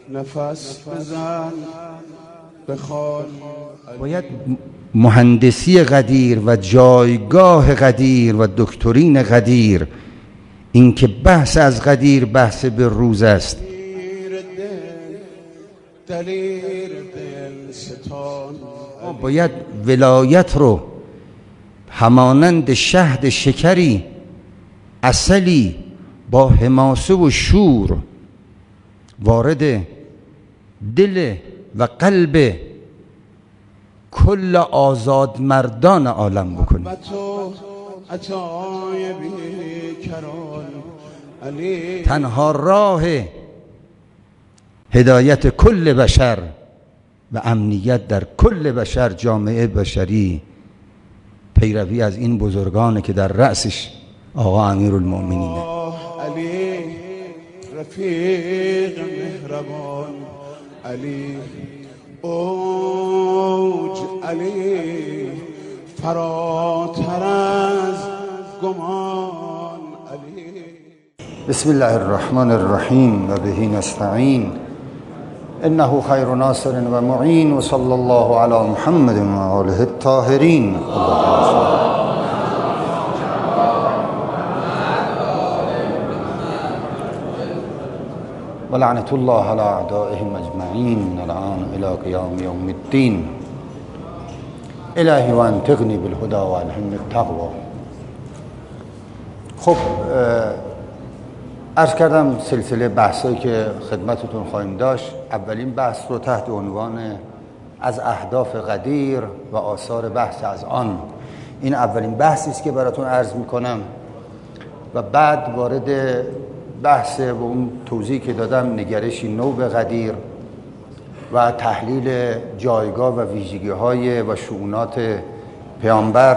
نفس بزن بخوان. باید مهندسی قدیر و جایگاه قدیر و دکترین قدیر، این که بحث از قدیر بحث به روز است. باید ولایت رو همانند شهد شکری عسلی با حماسه و شور وارد دل و قلب کل آزاد مردان عالم بکنی. تنها راه هدایت کل بشر و امنیت در کل بشر، جامعه بشری، پیروی از این بزرگانه که در رأسش آقا امیرالمؤمنینه. علی رفیق مهربان، علی اوج، علی فراتر از گمان، علی. بسم الله الرحمن الرحیم و به نستعین، انه خیر ناصر و معین و صلی الله علی محمد و آله الطاهرین. و لعنت الله علی اعدائهم اجمعین الان الی قیام یوم الدین. الهی و انطقنی بالهدى و الهمنی التقوی. خب عرض کردم سلسله بحثایی که خدمتتون خواهیم داشت. اولین بحث رو تحت عنوان از اهداف قدیر و آثار بحث از آن، این اولین بحثی است که براتون عرض میکنم و بعد وارد بحث و اون توضیحی که دادم، نگرشی نو به قدیر و تحلیل جایگاه و ویژگی‌های و شؤونات پیامبر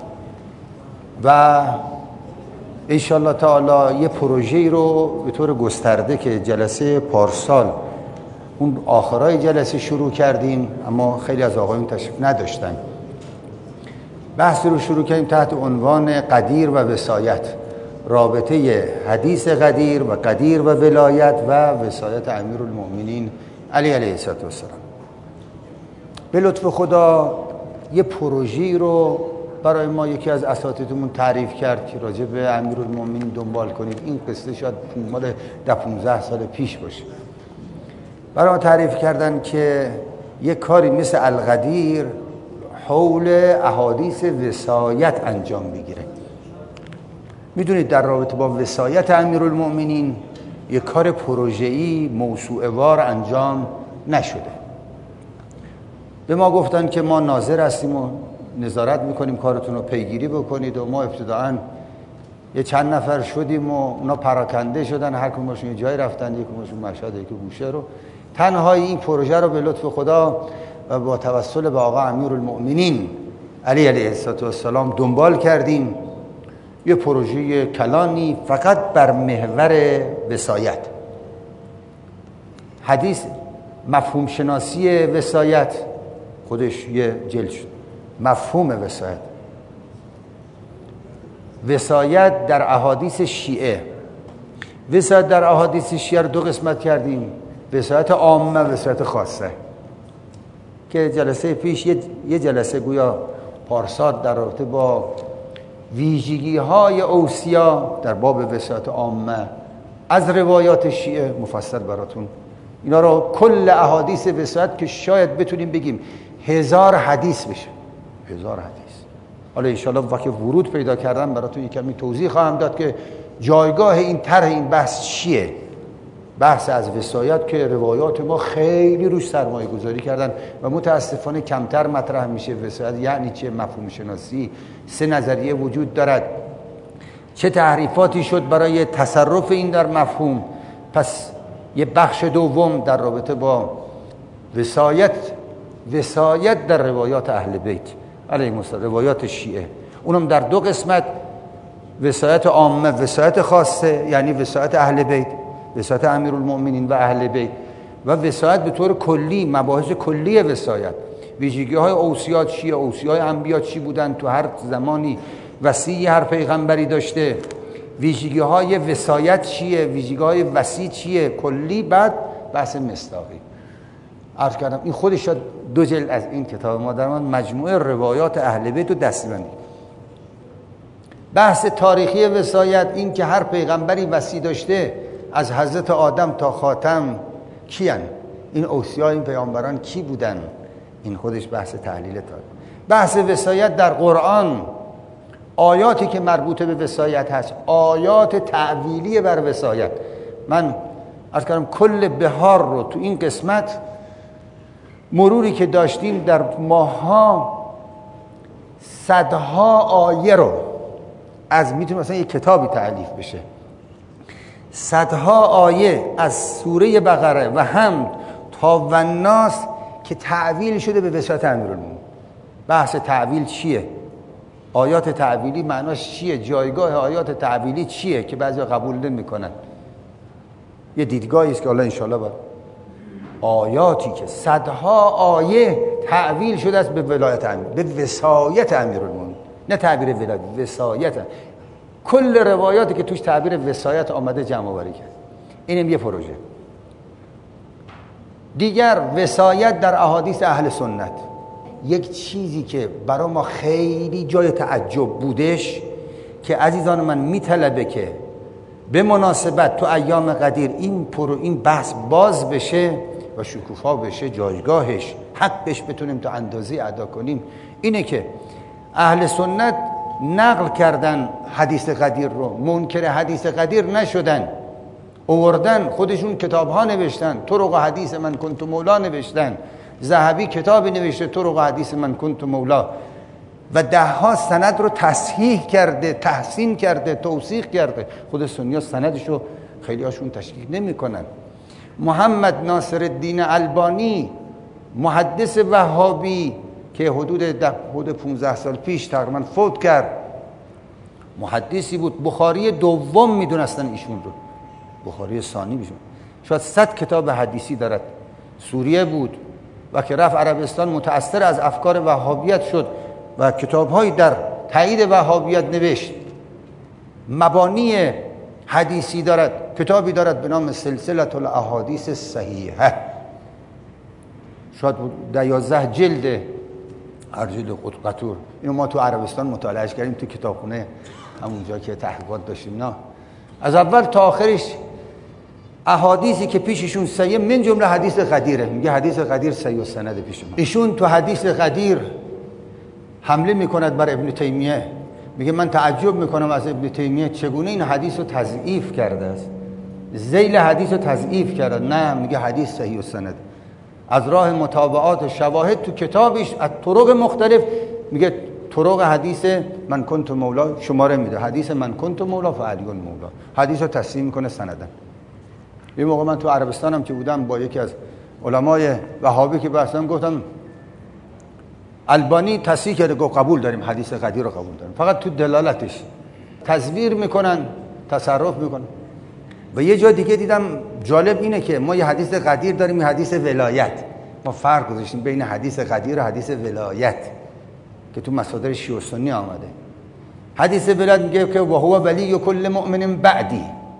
و انشاءالله تعالی یه پروژه‌ای رو به طور گسترده که جلسه پارسال اون آخرای جلسه شروع کردیم، اما خیلی از آقایون تشریف نداشتن. بحث رو شروع کردیم تحت عنوان قدیر و وصایت، رابطه حدیث قدیر و قدیر و ولایت و وصایت امیرالمؤمنین علی علیه السلام. به لطف خدا یه پروژه‌ای رو برای ما یکی از اساتیدمون تعریف کرد که راجع به امیرالمؤمنین دنبال کنید. این قصه شاید مال 15 سال پیش باشه. برای ما تعریف کردن که یک کاری مثل القدیر حول احادیث وصایت انجام بگیره. میدونید در رابطه با وصایت امیرالمؤمنین یک کار پروژه‌ای موسوعه وار انجام نشده. به ما گفتن که ما ناظر هستیم و نظارت میکنیم، کارتون رو پیگیری بکنید و ما ابتداعاً یه چند نفر شدیم و اونا پراکنده شدن، هر کدومشون یه جایی رفتن، یکیشون مشهد، یکی بوشهر رو. تنهایی این پروژه رو به لطف خدا و با توسل به آقا امیرالمؤمنین علی علیه السلام دنبال کردیم. یه پروژه کلانی فقط بر محور وصایت، حدیث، مفهوم شناسی وصایت، خودش یه جلد شد. مفهوم وصایت، وصایت در احادیث شیعه. وصایت در احادیث شیعه رو دو قسمت کردیم، وصایت عامه و وصایت خاصه، که جلسه پیش یه جلسه گویا پارسال در رابطه با ویژگی‌های اوصیا در باب وصایت عامه از روایات شیعه مفصل براتون اینا رو، کل احادیث وصایت که شاید بتونیم بگیم 1000 حدیث بشه، 1000 حدیث. حالا ان شاءالله وقتی ورود پیدا کردم براتون یک کمی توضیح خواهم داد که جایگاه این طرح این بحث چیه. بحث از وصایت که روایات ما خیلی روش سرمایه گذاری کردن و متاسفانه کمتر مطرح میشه. وصایت یعنی چه؟ مفهوم شناسی، 3 نظریه وجود دارد، چه تحریفاتی شد برای تصرف این در مفهوم. پس یه بخش دوم در رابطه با وصایت در روایات اهل بیت علیهم السلام، روایات شیعه، اونم در 2 قسمت، وصایت عامه، وصایت خاصه، یعنی وصایت اهل بیت، وصایت امیرالمؤمنین و اهل بیت، و وصایت به طور کلی، مباحث کلی وصایت، ویژگی‌های اوصیات چیه، اوصیای انبیا چی بودن، تو هر زمانی وصی هر پیغمبری داشته، ویژگی‌های وصایت چیه، ویژگی‌های وصی چیه، کلی. بعد بحث مصداقی. عرض کردم این خودش شد 2 جلد از این کتاب ما در مجموعه روایات اهل بیت و دستبندی. بحث تاریخی وصایت، این که هر پیغمبری وصی داشته از حضرت آدم تا خاتم کیان، این اوصیا این پیامبران کی بودن، این خودش بحث تحلیل تاریخ. بحث وصایت در قرآن، آیاتی که مربوط به وصایت هست، آیات تعویلی بر وصایت. من عرض کردم کل بهار رو تو این قسمت مروری که داشتیم در ماها صدها آیه رو از میتونه مثلا یک کتابی تألیف بشه، صدها آیه از سوره بقره و حمد تا والناس که تعویل شده به وصایت امیرالمومنین. بحث تعویل چیه؟ آیات تعویلی معناش چیه؟ جایگاه آیات تعویلی چیه که بعضیا قبول نمی‌کنن؟ یه دیدگاهی است که الله انشالله با آیاتی که صدها آیه تعویل شده است به ولایت امیر، به وصایت امیرالمومنین، نه تعبیر ولایت، وصایت. کل روایاتی که توش تعبیر وصایت آمده جمع آوری کرد. اینم یه پروژه. دیگر وصایت در احادیث اهل سنت، یک چیزی که برای ما خیلی جای تعجب بودش که عزیزان من میطلبه که به مناسبت تو ایام قدیر این بحث باز بشه و شکوفا بشه، جایگاهش حقش بتونیم تا اندازه ادا کنیم. اینه که اهل سنت نقل کردن حدیث قدیر رو، منکر حدیث قدیر نشدن، آوردن خودشون کتاب ها نوشتن، طرق حدیث من کنت مولا نوشتن، ذهبی کتابی نوشته طرق حدیث من کنت مولا و 10 سند رو تصحیح کرده، تحسین کرده، توثیق کرده. خود سنی‌ها سندشو خیلی هاشون تشکیک نمی‌کنن. محمد ناصر الدین البانی محدث وهابی که حدود 15 سال پیش تقریبا فوت کرد، محدثی بود، بخاری دوم میدونستن ایشون رو، بخاری ثانی میشون، شاید 100 کتاب حدیثی دارد. سوریه بود و که رفت عربستان متأثر از افکار وهابیت شد و کتاب‌هایی در تایید وهابیت نوشت. مبانی حدیثی دارد، کتابی دارد به نام سلسله الاحادیث صحیحه، شاید 11 جلد، هر جلد قطور. اینو ما تو عربستان مطالعهش کردیم تو کتابخونه همونجا که تحقیقات داشتیم. نه از اول تا آخرش احادیثی که پیششون صحیح، من جمله حدیث قدیره، میگه حدیث قدیر صحیح و سند پیش ما. ایشون تو حدیث قدیر حمله میکند بر ابن تیمیه، میگه من تعجب میکنم از ابن تیمیه چگونه این حدیث رو تضعیف کرده است، ذیل حدیث رو تضعیف کرده. نه، میگه حدیث صحیح و سند، از راه متابعات و شواهد تو کتابش از طرق مختلف میگه طرق حدیث من کنت مولا شماره میده، حدیث من کنت مولا فعلی مولا، حدیث رو تصحیح میکنه سندن. یه موقع من تو عربستانم که بودم با یکی از علمای وهابی که بحثم گفتم البانی تصحیح کرده، گفت قبول داریم، حدیث قدیر رو قبول داریم، فقط تو دلالتش تزویر میکنن، تصرف میکنن. و یه جا دیگه دیدم جالب اینه که ما یه حدیث قدیر داریم، یه حدیث ولایت. ما فرق گذاشتیم بین حدیث قدیر و حدیث ولایت که تو مصادر شیعه و سنی آمده. حدیث ولایت میگه که و هو ولی کل مؤمن بعدی،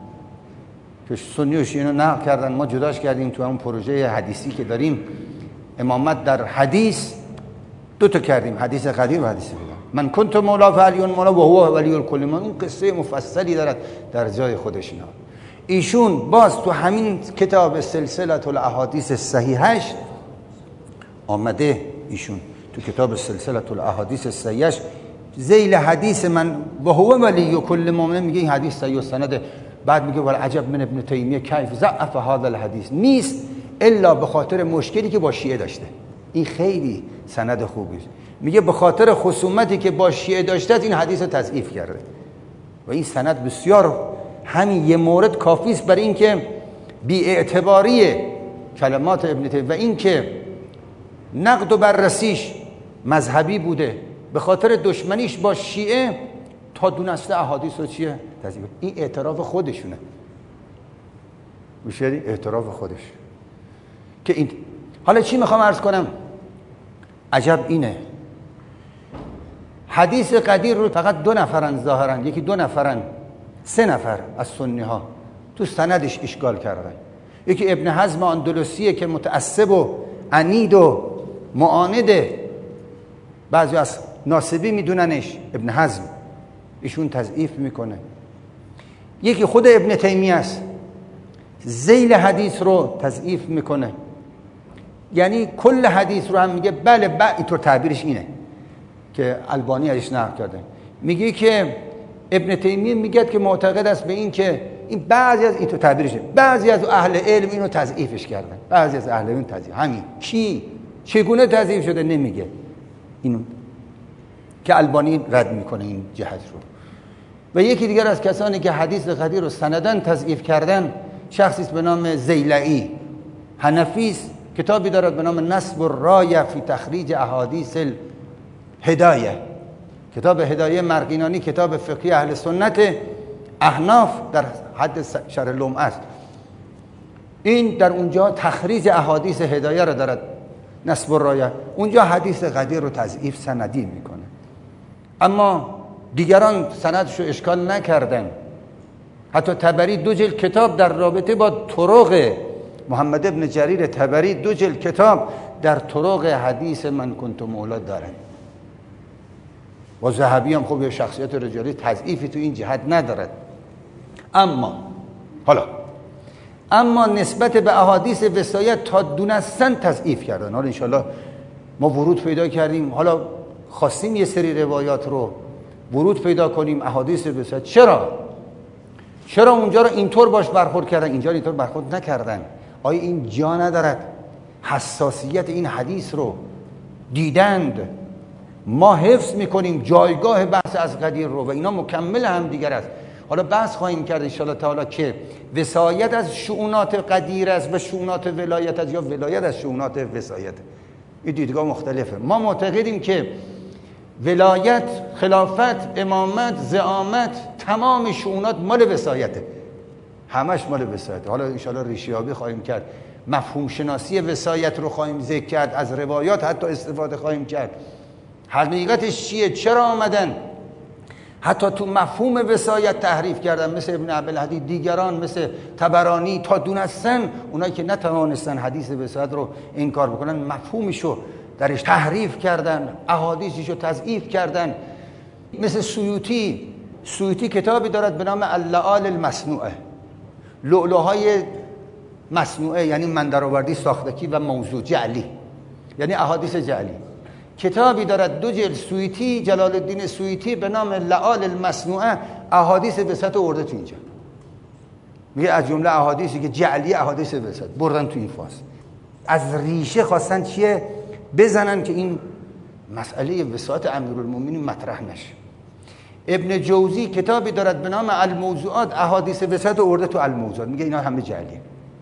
که سنی و شیعه نقل کردن، ما جداش کردیم تو اون پروژه حدیثی که داریم. امامت در حدیث 2 تا کردیم، حدیث قدیر و حدیث ولایت. من کنت مولا فعلی مولا و هو ولی کل مؤمن، اون قصه مفصلی دارد در جای خودش. ایشون باز تو همین کتاب سلسله الاحادیث صحیحش آمده، ایشون تو کتاب سلسله الاحادیث صحیحش ذیل حدیث من و هو ولی کل مؤمن میگه این حدیث صحیح و سنده. بعد میگه ولی عجب من ابن تیمیه کیف ضعف هذا الحدیث، نیست الا به خاطر مشکلی که با شیعه داشته. این خیلی سند خوبی، میگه به خاطر خصومتی که با شیعه داشته این حدیث رو تضعیف کرده. و این سند بسیار، همین یه مورد کافی است برای اینکه بی‌اعتباری کلمات ابن تیمیه و اینکه نقد و بررسیش مذهبی بوده، به خاطر دشمنیش با شیعه تا دونسته احادیث رو چیه تضعیف. این اعتراف خودشونه، میشه اعتراف خودش که این. حالا چی میخوام عرض کنم؟ عجب اینه حدیث قدیر رو فقط 2 نفرن ظاهرا، یکی 2 نفرن 3 نفر از سنی ها تو سندش اشکال کردن. یکی ابن حزم اندلسیه که متعصب و عنید و معانده، بعضی از ناصبی میدوننش ابن حزم، ایشون تضعیف میکنه. یکی خود ابن تیمیه است، ذیل حدیث رو تضعیف میکنه، یعنی کل حدیث رو هم میگه بله اینطور تعبیرش اینه که البانی ازش نقل کرده، میگه که ابن تیمیه میگه که معتقد است به این که این بعضی از اینطور تعبیرشه، بعضی از اهل علم اینو تضعیفش کردن، بعضی از اهل علم تضعیف، همین کی چگونه تضعیف شده نمیگه، اینو که البانی رد میکنه این جهت رو. و یکی دیگر از کسانی که حدیث غدیر رو سندن تضعیف کردن شخصی است به نام زیلعی، حنفی است، کتابی دارد به نام نصب الرایه فی تخریج احادیث الهدایه، کتاب هدایه مرقینانی، کتاب فقهی اهل سنت احناف در حد شرح لمعه است. این در اونجا تخریج احادیث هدایه را دارد، نصب الرایه، اونجا حدیث غدیر رو تضعیف سندی میکنه، اما دیگران سندش رو اشکال نکردن. حتی طبری 2 جلد کتاب در رابطه با طرق، محمد ابن جریر طبری 2 جلد کتاب در طرق حدیث من کنت مولا داره. و ذهبی هم خب یه شخصیت رجالی تضعیفی تو این جهت ندارد. اما نسبت به احادیث وصایت تا دونستن تضعیف کردن. حالا انشالله ما ورود پیدا کردیم، حالا خواستیم یه سری روایات رو ورود پیدا کنیم، احادیث وصایت چرا اونجا رو اینطور باش برخورد کردن، اینجا اینطور برخورد نکردن؟ آیا این جا ندارد حساسیت این حدیث رو دیدند؟ ما حفظ میکنیم جایگاه بحث از غدیر رو و اینا مکمل هم دیگر است. حالا بحث خواهیم کرد ان شاء الله تعالی که وصایت از شؤونات غدیر است و شؤونات ولایت است یا ولایت از شؤونات وصایت. این دیدگاه مختلفه. ما معتقدیم که ولایت، خلافت، امامت، زعامت، تمام شؤونات مال وصایته، همش مال وصایته. حالا ان شاء الله ریشیابی خواهیم کرد، مفهوم شناسی وصایت رو خواهیم ذکر کرد، از روایات حتی استفاده خواهیم کرد. حقیقتش چیه؟ چرا آمدن حتی تو مفهوم وصایت تحریف کردن، مثل ابن عبدالهادی، دیگران مثل طبرانی، تا دونستن اونایی که نتوانستن حدیث وصایت رو انکار بکنن مفهومشو درش تحریف کردن، احادیثشو تضعیف کردن. مثل سیوطی کتابی دارد به نام اللآل المصنوعه، لؤلؤهای مصنوعه، یعنی من درآوردی، ساختگی و موضوع جعلی، یعنی احادیث جعلی. کتابی دارد 2 جلد سیوطی، جلال الدین سیوطی، به نام لآل المصنوعه، احادیث وصایت آورده تو اینجا. میگه از جمله احادیثی که جعلی احادیث وصایت بردن تو این فاز. از ریشه خواستن چیه؟ بزنن که این مسئله وصایت امیرالمومنین مطرح نشه. ابن جوزی کتابی دارد به نام الموضوعات، احادیث وصایت آورده تو الموضوعات، میگه اینا همه جعلیه.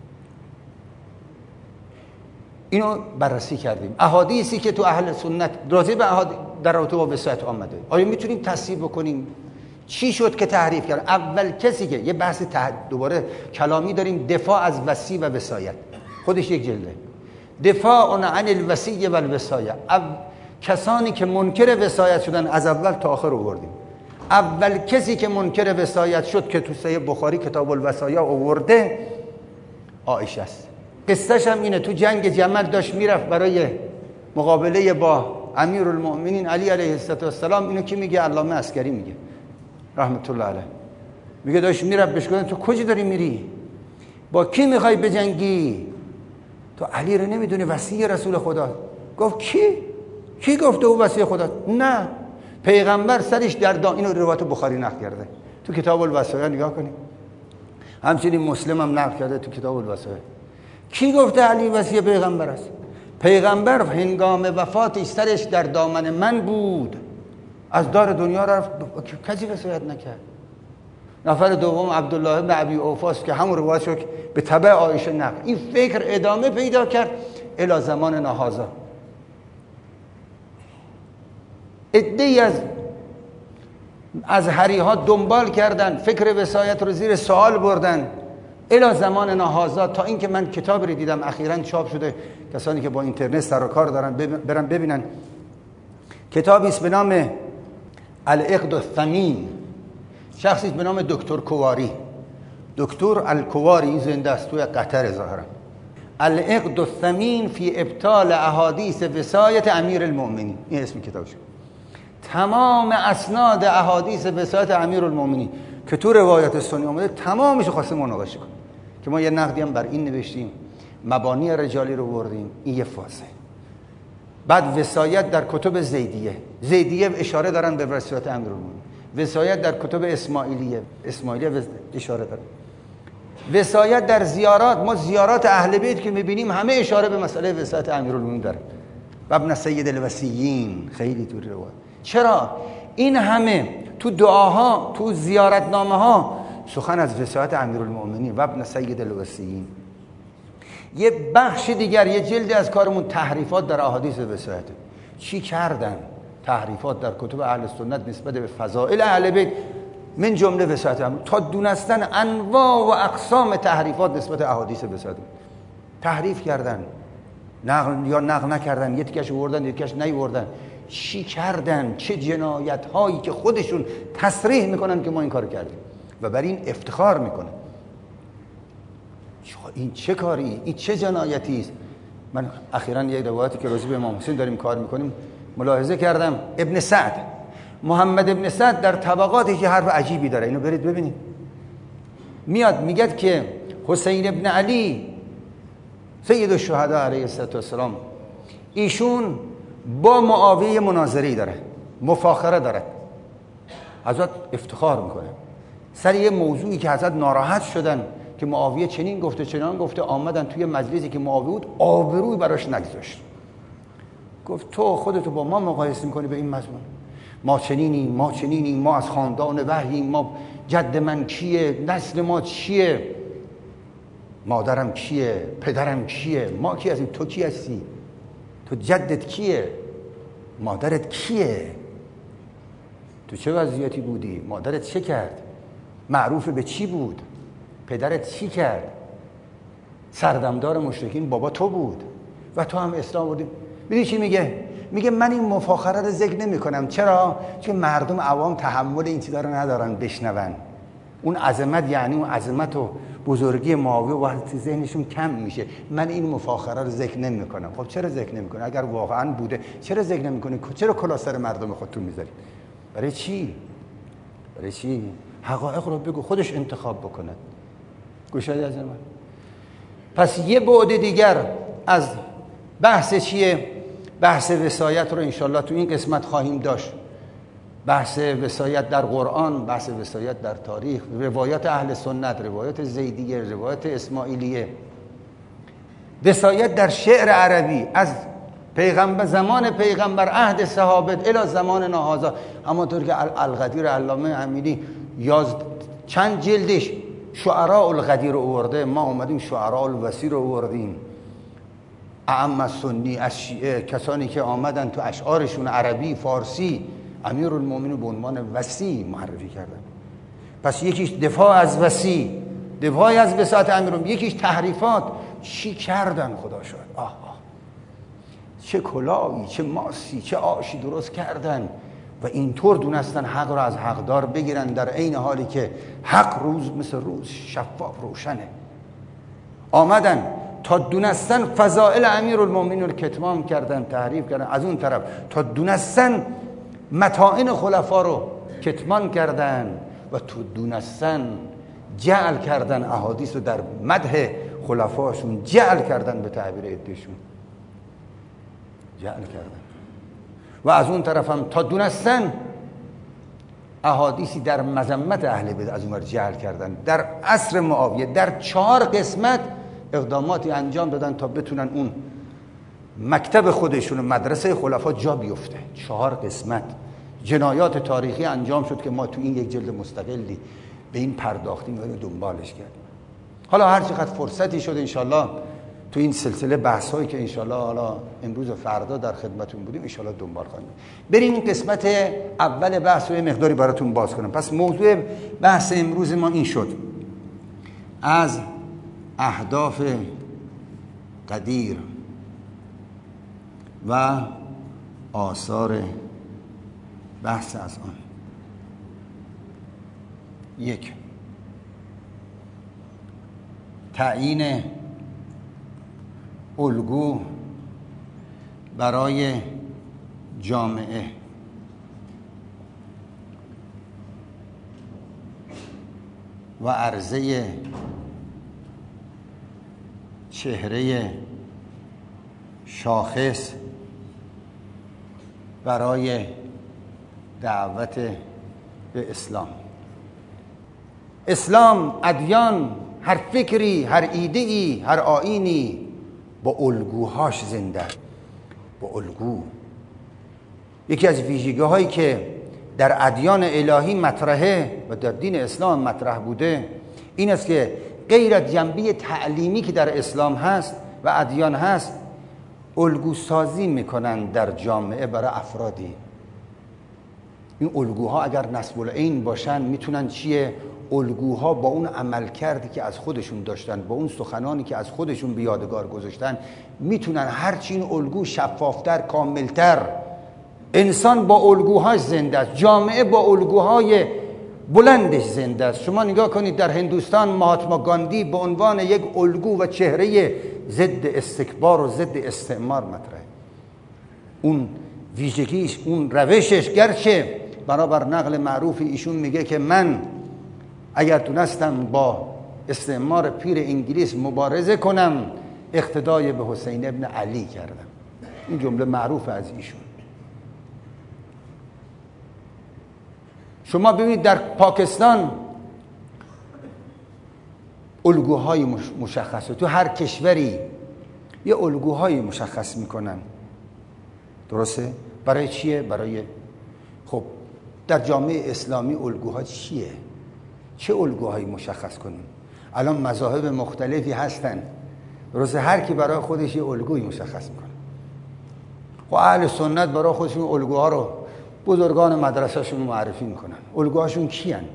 اینو بررسی کردیم. احادیثی که تو اهل سنت راجع به در رابطه با وصایت آمده، آیا میتونیم تصحیح بکنیم؟ چی شد که تحریف کرد؟ اول کسی که یه بحث دوباره کلامی داریم، دفاع از وصی و وصایت، خودش یک جلده، دفاع عن الوصی و الوصایه. کسانی که منکر وصایت شدن از اول تا آخر آوردیم. اول کسی که منکر وصایت شد که تو صحیح بخاری کتاب الوصایا آورده عایشه است. قصهش هم اینه، تو جنگ جمل داشت میرفت برای مقابله با امیرالمؤمنین علی علیه السلام. اینو کی میگه؟ علامه عسکری میگه رحمت الله علیه. میگه داشت میرفت، بهش گفتن تو کجا داری میری؟ با کی میخوای بجنگی؟ تو علی رو نمیدونی وصی رسول خدا؟ گفت کی گفته او وصی خدا؟ نه، پیغمبر سرش در دام. اینو روایت بخاری نقل کرده تو کتاب الوصایا، نگاه کنید. همچنین مسلم هم نقل کرده تو کتاب الوصایا. کی گفته علی وصی پیغمبر است؟ پیغمبر هنگام وفاتش سرش در دامن من بود، از دار دنیا رفت، کسی وصیت نکرد. نفر دوم عبدالله بن ابی اوفاس که همون روایت شد به تبع عایشه نقل. این فکر ادامه پیدا کرد الی زمان نهازا. عده‌ای از هریها دنبال کردن، فکر وصایت رو زیر سوال بردن الی زمان نهازا، تا اینکه من کتاب رو دیدم اخیراً چاپ شده، کسانی که با اینترنت سر و کار دارن برن ببینن. کتابی است به نام العقد الثمین، شخصی به نام دکتر کواری. دکتر الکواری، این زنده است، توی قطر ظاهرا. العقد الثمین فی ابطال احادیث وصایت امیرالمؤمنین، این اسم کتابش. تمام اسناد احادیث وصایت امیرالمؤمنین که تو روایت سنی اومده تمامش خواسته مناقشه کنه، که ما یه نقدی هم بر این نوشتیم، مبانی رجالی رو بردیم. این یه فازه. بعد وصایت در کتب زیدیه اشاره دارن به وصایت امیرالمؤمنین. وصایت در کتب اسماعیلیه اشاره دارن. وصایت در زیارات، ما زیارات اهل بیت که میبینیم همه اشاره به مسئله وصایت امیرالمؤمنین داره. و ابن سید الوصیین خیلی تو روایت. چرا این همه تو دعاها، تو زیارتنامه ها سخن از وصایت امیرالمؤمنین و ابن سید الوصیین. یه بخش دیگر، یه جلد از کارمون تحریفات در احادیث وصایت. چی کردن؟ تحریفات در کتب اهل سنت نسبت به فضائل اهل بیت، من جمله وصایت امیرالمؤمنین، تا دونستن انواع و اقسام تحریفات نسبت به احادیث وصایت. تحریف کردن، نقل نکردن، یه تیکش آوردن، یه تیکش نیاوردن. چی کردن؟ چه جنایت هایی که خودشون تصریح میکنن که ما این کارو کردیم و بر این افتخار میکنن. این چه کاری؟ این چه جنایتی است؟ من اخیراً یک روایتی که راجع به امام حسین داریم کار میکنیم ملاحظه کردم. ابن سعد، محمد ابن سعد در طبقاتی که حرف عجیبی داره، اینو برید ببینید. میاد میگه که حسین ابن علی سید الشهدا علیه السلام، ایشون با معاویه مناظری داره، مفاخره داره، حضرت افتخار میکنه سر یه موضوعی که حضرت ناراحت شدن که معاویه چنین گفته چنان گفته. آمدن توی مجلسی که معاویه بود، آبروی براش نگذاشت. گفت تو خودتو با ما مقایسه میکنی به این مضمون؟ ما چنینیم، ما چنینیم، ما از خاندان وحییم، ما جد من کیه، نسل ما چیه، مادرم کیه، پدرم کیه، ما کی هستیم، تو کی هستی، تو جدت کیه، مادرت کیه، تو چه وضعیتی بودی، مادرت چه کرد، معروف به چی بود، پدرت چی کرد، سردمدار مشرکین بابا تو بود و تو هم اسلام بودی. میدونی چی میگه؟ میگه من این مفاخره رو ذکر نمی کنم. چرا؟ چون مردم عوام تحمل این چیزا رو ندارن بشنون. اون عظمت، یعنی اون عظمت و بزرگی معاویه وقتی ذهنشون کم میشه. من این مفاخره رو ذکر نمی کنم. خب چرا ذکر نمی کنی؟ اگر واقعا بوده چرا ذکر نمی کنی؟ چرا کلاه سر مردم خودتون میذاری؟ برای چی؟ برای چی؟ حقایق رو بگو، خودش انتخاب بکنه. گوشادی از من. پس یه بعد دیگر از بحث چیه؟ بحث وصایت رو انشالله تو این قسمت خواهیم داشت. بحث وصایت در قرآن، بحث وصایت در تاریخ، روایات اهل سنت، روایات زیدیه، روایات اسماعیلیه، وصایت در شعر عربی از پیغمبر، زمان پیغمبر، عهد صحابه الی زمان ناهازا. همانطور که القدیر علامه امیری چند جلدش شعراء القدیر رو آورده، ما اومدیم شعراء الوصی رو آوردیم. اعم سنی از شیعه، کسانی که آمدن تو اشعارشون عربی، فارسی، امیرالمومنین به عنوان وصی معرفی کردن. پس یکیش دفاع از وصی، دفاع از وصایت امیرالمومنین، یکیش تحریفات. چی کردن خدا شد؟ آه چه کلاهی، چه ماسی، چه آشی درست کردن و اینطور دونستن حق را از حقدار بگیرن، در عین حالی که حق روز مثل روز شفاف روشنه. آمدن تا دونستن فضائل امیرالمومنین رو کتمان کردن، تحریف کردن. از اون طرف تا دونستن متاعن خلفا رو کتمان کردن و تو دونستن جعل کردن احادیث رو در مدح خلفاشون، جعل کردن به تعبیر عدهشون، جعل کردن. و از اون طرف هم تا دونستن احادیثی در مذمت اهل بیت از اون جعل کردن. در عصر معاویه در 4 قسمت اقداماتی انجام دادن تا بتونن اون مکتب خودشون، مدرسه خلفا جا بیفته. 4 قسمت جنایات تاریخی انجام شد که ما تو این یک جلد مستقلی به این پرداختیم و دنبالش کردیم. حالا هر چقدر فرصتی شد انشالله تو این سلسله بحث هایی که انشالله حالا امروز و فردا در خدمتون بودیم انشالله دنبال خواهیم. بریم قسمت اول بحث رو مقداری براتون باز کنم. پس موضوع بحث امروز ما این شد: از اهداف قدیر و آثار بحث از آن. 1. تعیین الگو برای جامعه و عرضه چهره شاخص برای دعوت به اسلام. اسلام، ادیان، هر فکری، هر ایده‌ای، هر آیینی با الگوهاش زنده، با الگو. یکی از ویژگی‌هایی که در ادیان الهی مطرحه و در دین اسلام مطرح بوده این است که غیر از جنبه تعلیمی که در اسلام هست و ادیان هست، الگو سازی میکنن در جامعه برای افرادی. این الگوها اگر نسب العین باشن میتونن چیه؟ الگوها با اون عمل کردی که از خودشون داشتن، با اون سخنانی که از خودشون به یادگار گذاشتن، میتونن هرچی این الگو شفافتر، کاملتر. انسان با الگوهاش زنده است، جامعه با الگوهای بلندش زنده است. شما نگاه کنید در هندوستان مهاتما گاندی به عنوان یک الگو و چهره ضد استکبار و ضد استعمار مطرحه. اون ویژگیش، اون روشش، گرچه بنابر نقل معروف ایشون میگه که من اگر تونستم با استعمار پیر انگلیس مبارزه کنم اقتدای به حسین ابن علی کردم. این جمله معروف از ایشون. شما ببینید در پاکستان الگوهای مشخصه، تو هر کشوری یه الگوهای مشخص میکنن. درسته؟ برای چیه؟ برای خب در جامعه اسلامی الگوها چیه؟ چه الگوهایی مشخص کنیم؟ الان مذاهب مختلفی هستن، درسته؟ هر کی برای خودش یه الگوی مشخص میکنه. خب اهل سنت برای خودشون الگوها رو بزرگان مدرسهشون معرفی میکنن. الگوهاشون کیان؟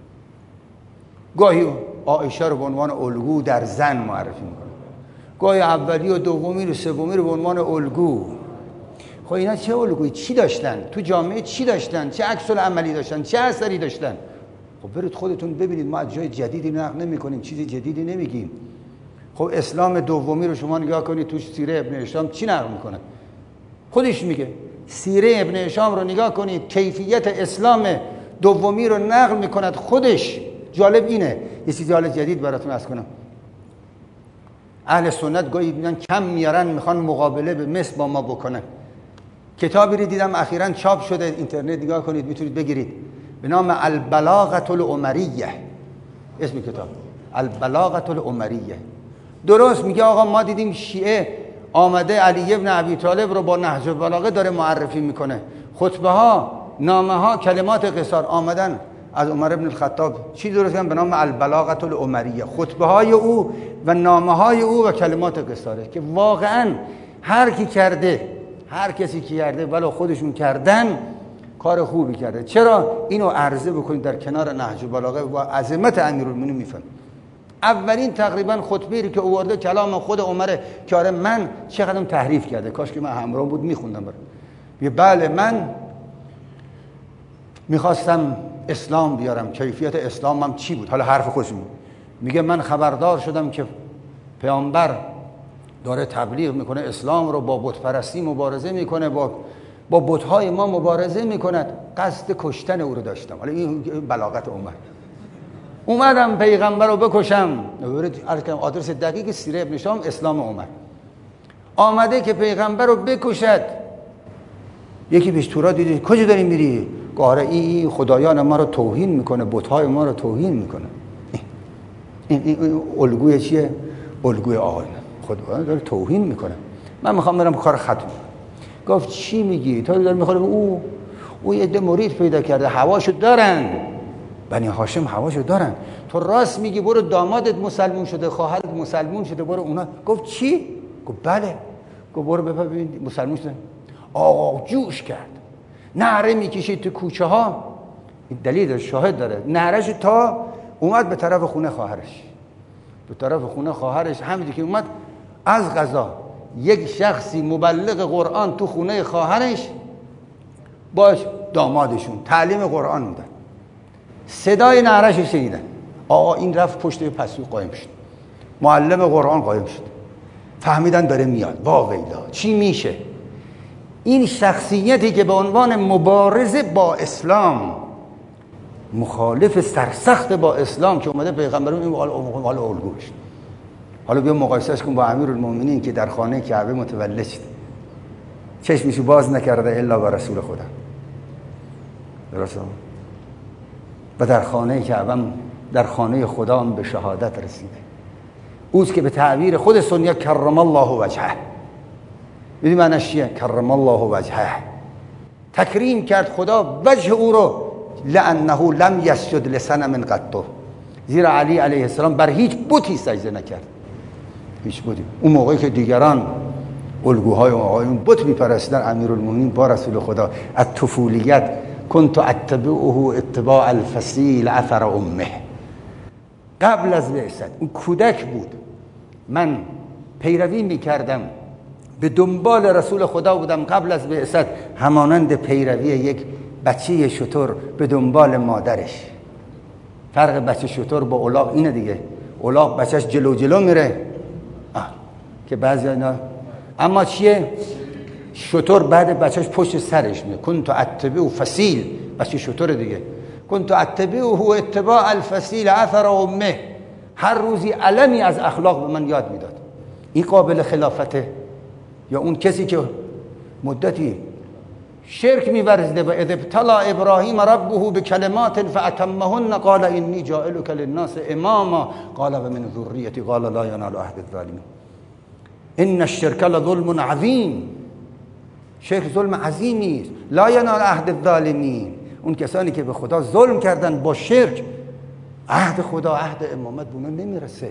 گاهی عایشه رو به عنوان الگو در زن معرفی میکنن، گاهی اولی و دومی و سومی رو به عنوان الگو. خب اینا چه الگویی؟ چی داشتن تو جامعه؟ چی داشتن؟ چه عکس العملی داشتن؟ چه اثری داشتن؟ خب برید خودتون ببینید. ما از جای جدیدی نقل نمی‌کنیم، چیز جدیدی نمیگیم. خب اسلام دومی رو شما نگاه کنید، توش سیره ابن هشام چی نقل میکنه؟ خودش میگه. سیره ابن هشام رو نگاه کنید، کیفیت اسلام دومی رو نقل میکند خودش. جالب اینه، یه چیز حالا جدید براتون عرض کنم. اهل سنت گاهی میبینن کم میارن، میخوان مقابله به مصر با ما بکنن. کتابی رو دیدم اخیراً چاپ شده، اینترنت نگاه کنید میتونید بگیرید، به نام البلاغة العمریه. اسم کتاب البلاغة العمریه. درست میگه آقا ما دیدیم شیعه آمده علی ابن ابی طالب رو با نهج البلاغه داره معرفی میکنه. خطبه ها، نامه ها، کلمات قصار آمدن از عمر ابن الخطاب چی درست کردن؟ به نام البلاغة العمریه. خطبه های او و نامه های او و کلمات قصاره که واقعا هر کی کرده، هر کسی که کرده ولو خودشون کردن کار خوبی کرده. چرا؟ اینو عرضه بکنید در کنار نهج البلاغه و عظمت امیرالمومنین میفهمید. اولین تقریبا خطبه‌ای که آورده کلام خود عمر که آره من چقدرم تحریف کرده، کاش که من همراه بود میخوندم برام. میگه بله من میخواستم اسلام بیارم، کیفیت اسلامم چی بود؟ حالا حرف خودش میگه من خبردار شدم که پیامبر داره تبلیغ میکنه اسلام رو، با بت پرستی مبارزه میکنه، با بت‌های ما مبارزه میکند. قصد کشتن او رو داشتم. حالا این بلاغت عمر. اومدم پیغمبر رو بکشم. آدرس دقیق سیره ابن هشام اسلام عمر. آمده که پیغمبر رو بکشد. یکی بهش تورا دیدی کجا داری میری؟ گاره این خدایان ما رو توهین میکنه، بت‌های ما رو توهین میکنه. این الگوی چیه؟ الگوی آقایان. خدا داره توهین میکنه. من میخوام برم کار ختم. گفت چی میگی؟ تا داره میخوره او یه ده مرید پیدا کرده، هواشو دارن. بنی هاشم هواشو دارن. تو راست میگی، برو دامادت مسلمون شده، خواهرت مسلمون شده، برو اونا. گفت چی؟ گفت بله. گفت برو ببین مسلمون شده. آقا جوش کرد، نعره میکشید تو کوچه ها. این دلیل داره، شاهد داره. نعرهش تا اومد به طرف خونه خواهرش. به طرف خونه خواهرش همینجوری که اومد، از قضا یک شخصی مبلغ قرآن تو خونه خواهرش باش دامادشون تعلیم قرآن میدن. صدای نعرهش شنیدن. آقا این رفت پشت پستو قایم شد. معلم قرآن قایم شد، فهمیدن داره میاد، وا ویلا چی میشه. این شخصیتی که به عنوان مبارز با اسلام، مخالف سرسخت با اسلام که اومده پیغمبرون این حالا الگوش، حالا بیا مقایسهش کن با امیرالمومنین که در خانه کعبه متولد شد، چشمشو باز نکرده الا با رسول خدا، درسته؟ و در خانه کعبه، در خانه خدا هم به شهادت رسیده. اوست که به تعبیر خود سنیه کرم الله وجهه، میدونی معنیش چیه؟ کرم الله وجهه، تکریم کرد خدا وجه او رو، لانه لم یسجد لصنم قط، زیرا علی علیه السلام بر هیچ بتی سجده نکرد، هیچ بتی. اون موقعی که دیگران الگوهای آقایون بت میپرستن، امیرالمومنین با رسول خدا از طفولیت کنت اتبعه اتباع الفصیل اثر امه، قبل از بعثت اون کودک بود، من پیروی میکردم، به دنبال رسول خدا بودم قبل از بعثت، همانند پیروی یک بچه شتر به دنبال مادرش. فرق بچه شتر با الاغ اینه دیگه، الاغ بچهش جلو جلو میره که بعضی اینا، اما چیه؟ شتر بعد بچهش پشت سرش میره. کنت اتبعه فصیل، بچه شتر دیگه، کنت اتبعه اتباع الفصیل اثر امه، هر روزی علمی از اخلاق به من یاد میداد. این قابل خلافته؟ یا اون کسی که مدتی شرک می‌ورزیده و اذ ابتلا ابراهیم ربه بکلمات فاتمهن قال انی جاعلک للناس اماما قال و من ذریتی قال لا ینال عهد الظالمین ان الشرک لظلم عظیم، شرک ظلم عظیمی است، لا ینال عهد الظالمین. اون کسانی که به خدا ظلم کردن با شرک، عهد خدا، عهد امامت به اونها نمیرسه.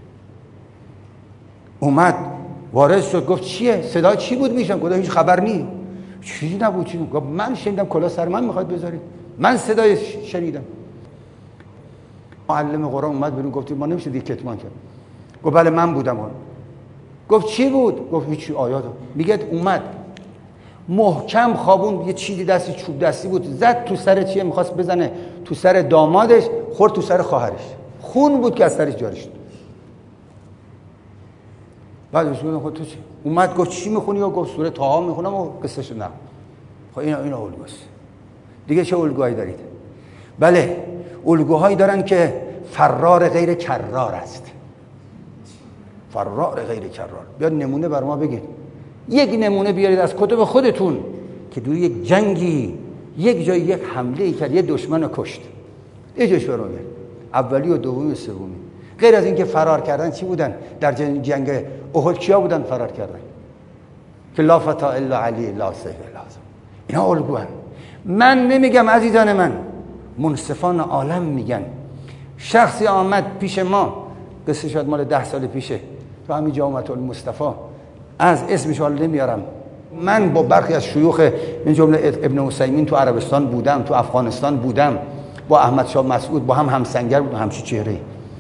اومد وارد شد، گفت چیه؟ صدا چی بود؟ میشم گفت هیچ خبر نی، چیزی نبود. چی؟ گفت من شنیدم کلا سر من میخواد بذارید، من صدای شنیدم. معلم قرآن اومد بیرون، گفت ما نمیشه دیگه کتمان کرد. گفت بله من بودم اون. گفت چی بود؟ گفت هیچ آیات. میگه اومد محکم خوابون، یه چیزی دستی چوب دستی بود، زد تو سر چیه میخواست بزنه تو سر دامادش، خورد تو سر خواهرش، خون بود که از سرش جاری شد. بعد رسول خود تو چی؟ اومد گفت چی میخونی؟ و گفت سوره طه میخونم و قصهشو نه. خب اینا الگوست دیگه. چه الگوهایی دارید؟ بله الگوهایی دارن که فرار غیر کرار است. فرار غیر کرار. بیاد نمونه بر ما بگید، یک نمونه بیارید از کتب خودتون که دوی یک جنگی یک جایی یک حمله کرد، یه دشمن رو کشت، یه جوش برو بیارید، اولی و دومی و سومی. غیر از این که فرار کردن چی بودن؟ در جنگ احد کیا بودن فرار کردن؟ که لا فتا الا علی لا سیف لازم. اینا الگوان. من نمیگم عزیزان من، منصفان عالم میگن. شخصی آمد پیش ما، قصه شاید مال 10 سال پیشه، تو همین جامعه المصطفی، از اسمش حال نمیارم، من با برخی از شیوخ من جمله ابن عثیمین تو عربستان بودم، تو افغانستان بودم، با احمد شاه مسعود با هم همسنگر بودم، همچی چهره.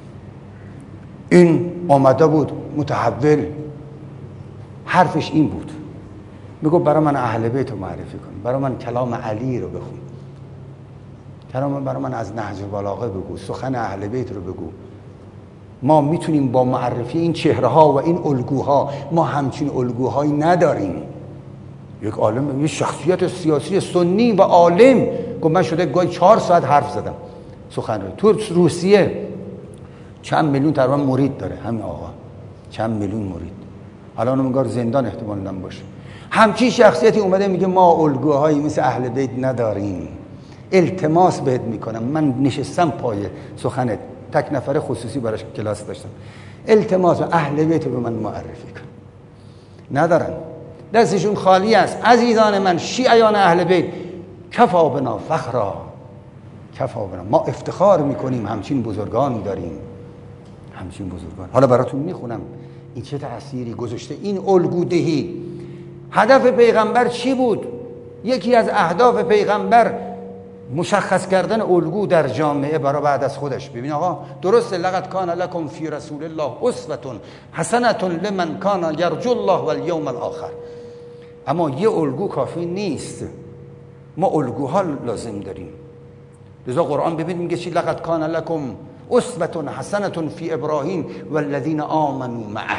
این آمده بود متحول، حرفش این بود، میگو برای من اهل بیت رو معرفی کن، برای من کلام علی رو بخون، برای من از نهج البلاغه بگو، سخن اهل بیت رو بگو. ما میتونیم با معرفی این چهره ها و این الگوها، ما همچین الگوهایی نداریم. یک عالم، یک شخصیت سیاسی سنی و عالم گفت من شده گاهی 4 ساعت حرف زدم سخن رو. تو روسیه چند میلیون تقریبا مرید داره همین آقا، چند میلیون مرید، الان انگار زندان احتمالاً باشه. همچین شخصیتی اومده میگه ما الگوهایی مثل اهل بیت نداریم. التماس بهت میکنم، من نشستم پای سخنت، تک نفر خصوصی براش کلاس داشتم، التماس اهل بیت رو به من معرفی کن. ندارن، دستشون خالی است. عزیزان من، شیعیان اهل بیت کفا بنا فخرا، کفا بنا، ما افتخار میکنیم همچین بزرگانی داریم، همچین بزرگان. حالا براتون میخونم این چه تأثیری گذاشته این الگودهی. هدف پیغمبر چی بود؟ یکی از اهداف پیغمبر مشخص کردن الگو در جامعه برای بعد از خودش. ببین آقا، درسته لقد کان لکم فی رسول الله اسوة حسنة لمن کان یرجو الله والیوم الاخر. اما یه الگو کافی نیست، ما الگوها لازم داریم. لذا قرآن ببین میگه چی؟ لقد کان لکم اسوة حسنة فی ابراهیم والذین آمنوا معه.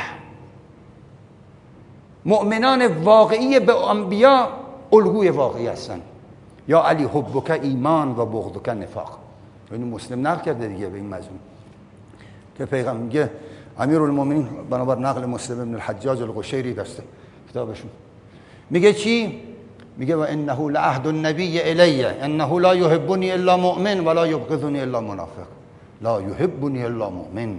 مؤمنان واقعی به انبیا الگوی واقعی هستن. یا علی حبک ایمان و بغضک نفاق. یعنی مسلم نقل کرده دیگه به این مضمون که پیغمبر میگه امیرالمومنین بنابر نقل مسلم ابن الحجاج القشیری دسته کتابشون میگه چی؟ میگه و انه لعهد النبی الی انه لا یحبنی الا مؤمن ولا یبغضنی الا منافق. لا یحبنی الا مؤمن.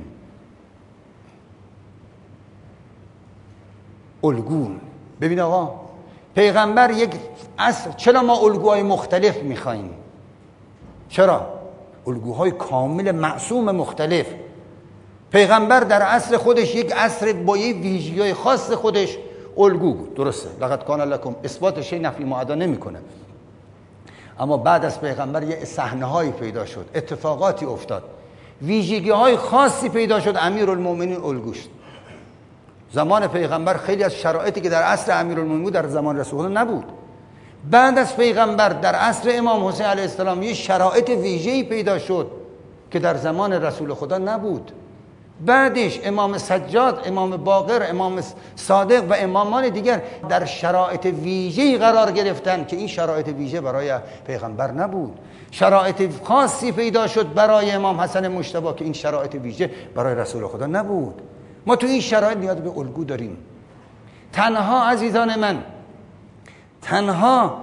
الگو. ببین آقا پیغمبر یک اصل. چرا ما الگوهای مختلف میخواییم؟ چرا؟ الگوهای کامل معصوم مختلف. پیغمبر در عصر خودش یک عصر با یک ویژگی‌های خاص خودش الگو بود. درسته لقد کان لکم، اثبات شی نفی معدا نمیکنه، اما بعد از پیغمبر یه صحنه‌هایی پیدا شد، اتفاقاتی افتاد، ویژگی‌های خاصی پیدا شد. امیرالمومنین الگوست. زمان پیغمبر خیلی از شرایطی که در عصر امیرالمومنین بود در زمان رسول الله نبود. بعد از پیغمبر در عصر امام حسین علیه السلام یه شرایط ویژه‌ای پیدا شد که در زمان رسول خدا نبود. بعدش امام سجاد، امام باقر، امام صادق و امامان دیگر در شرایط ویژه‌ای قرار گرفتن که این شرایط ویژه برای پیغمبر نبود. شرایط خاصی پیدا شد برای امام حسن مجتبی که این شرایط ویژه برای رسول خدا نبود. ما تو این شرایط نیاز به الگو داریم. تنها عزیزان من، تنها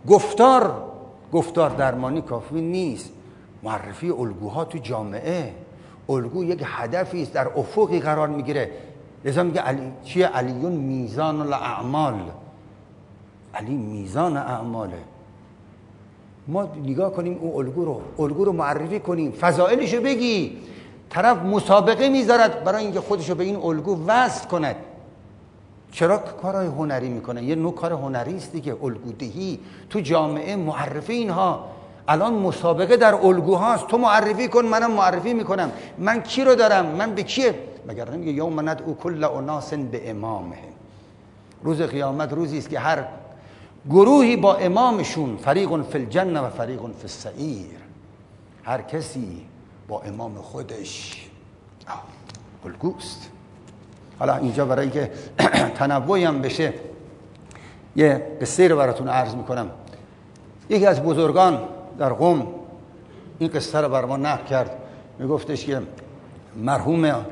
گفتار درمانی کافی نیست. معرفی الگوها تو جامعه. الگو یک هدفی است، در افقی قرار میگیره. لذا میگه علی چیه؟ علیون میزان الاعمال. علی میزان اعماله. ما نگاه کنیم اون الگو رو معرفی کنیم، فضائلشو بگی. طرف مسابقه میذارد برای اینکه خودشو به این الگو وصل کند. چرا کارهای هنری میکنه؟ یه نوع کار هنری است دیگه، الگودهی تو جامعه، معرفی اینها. الان مسابقه در الگوهاست. تو معرفی کن، منم معرفی میکنم. من کی رو دارم؟ من به کیه؟ مگر نمیگه یوم ندعو کل اناس به امامهم. روز قیامت روزی است که هر گروهی با امامشون، فریق فی الجنه و فریق فی السعیر، هر کسی با امام خودش. الگوست. حالا اینجا برای که تنوعی هم بشه یه قصه رو براتون عرض میکنم. یکی از بزرگان در قم این قصه رو بر ما نقل کرد. میگفتش که مرحوم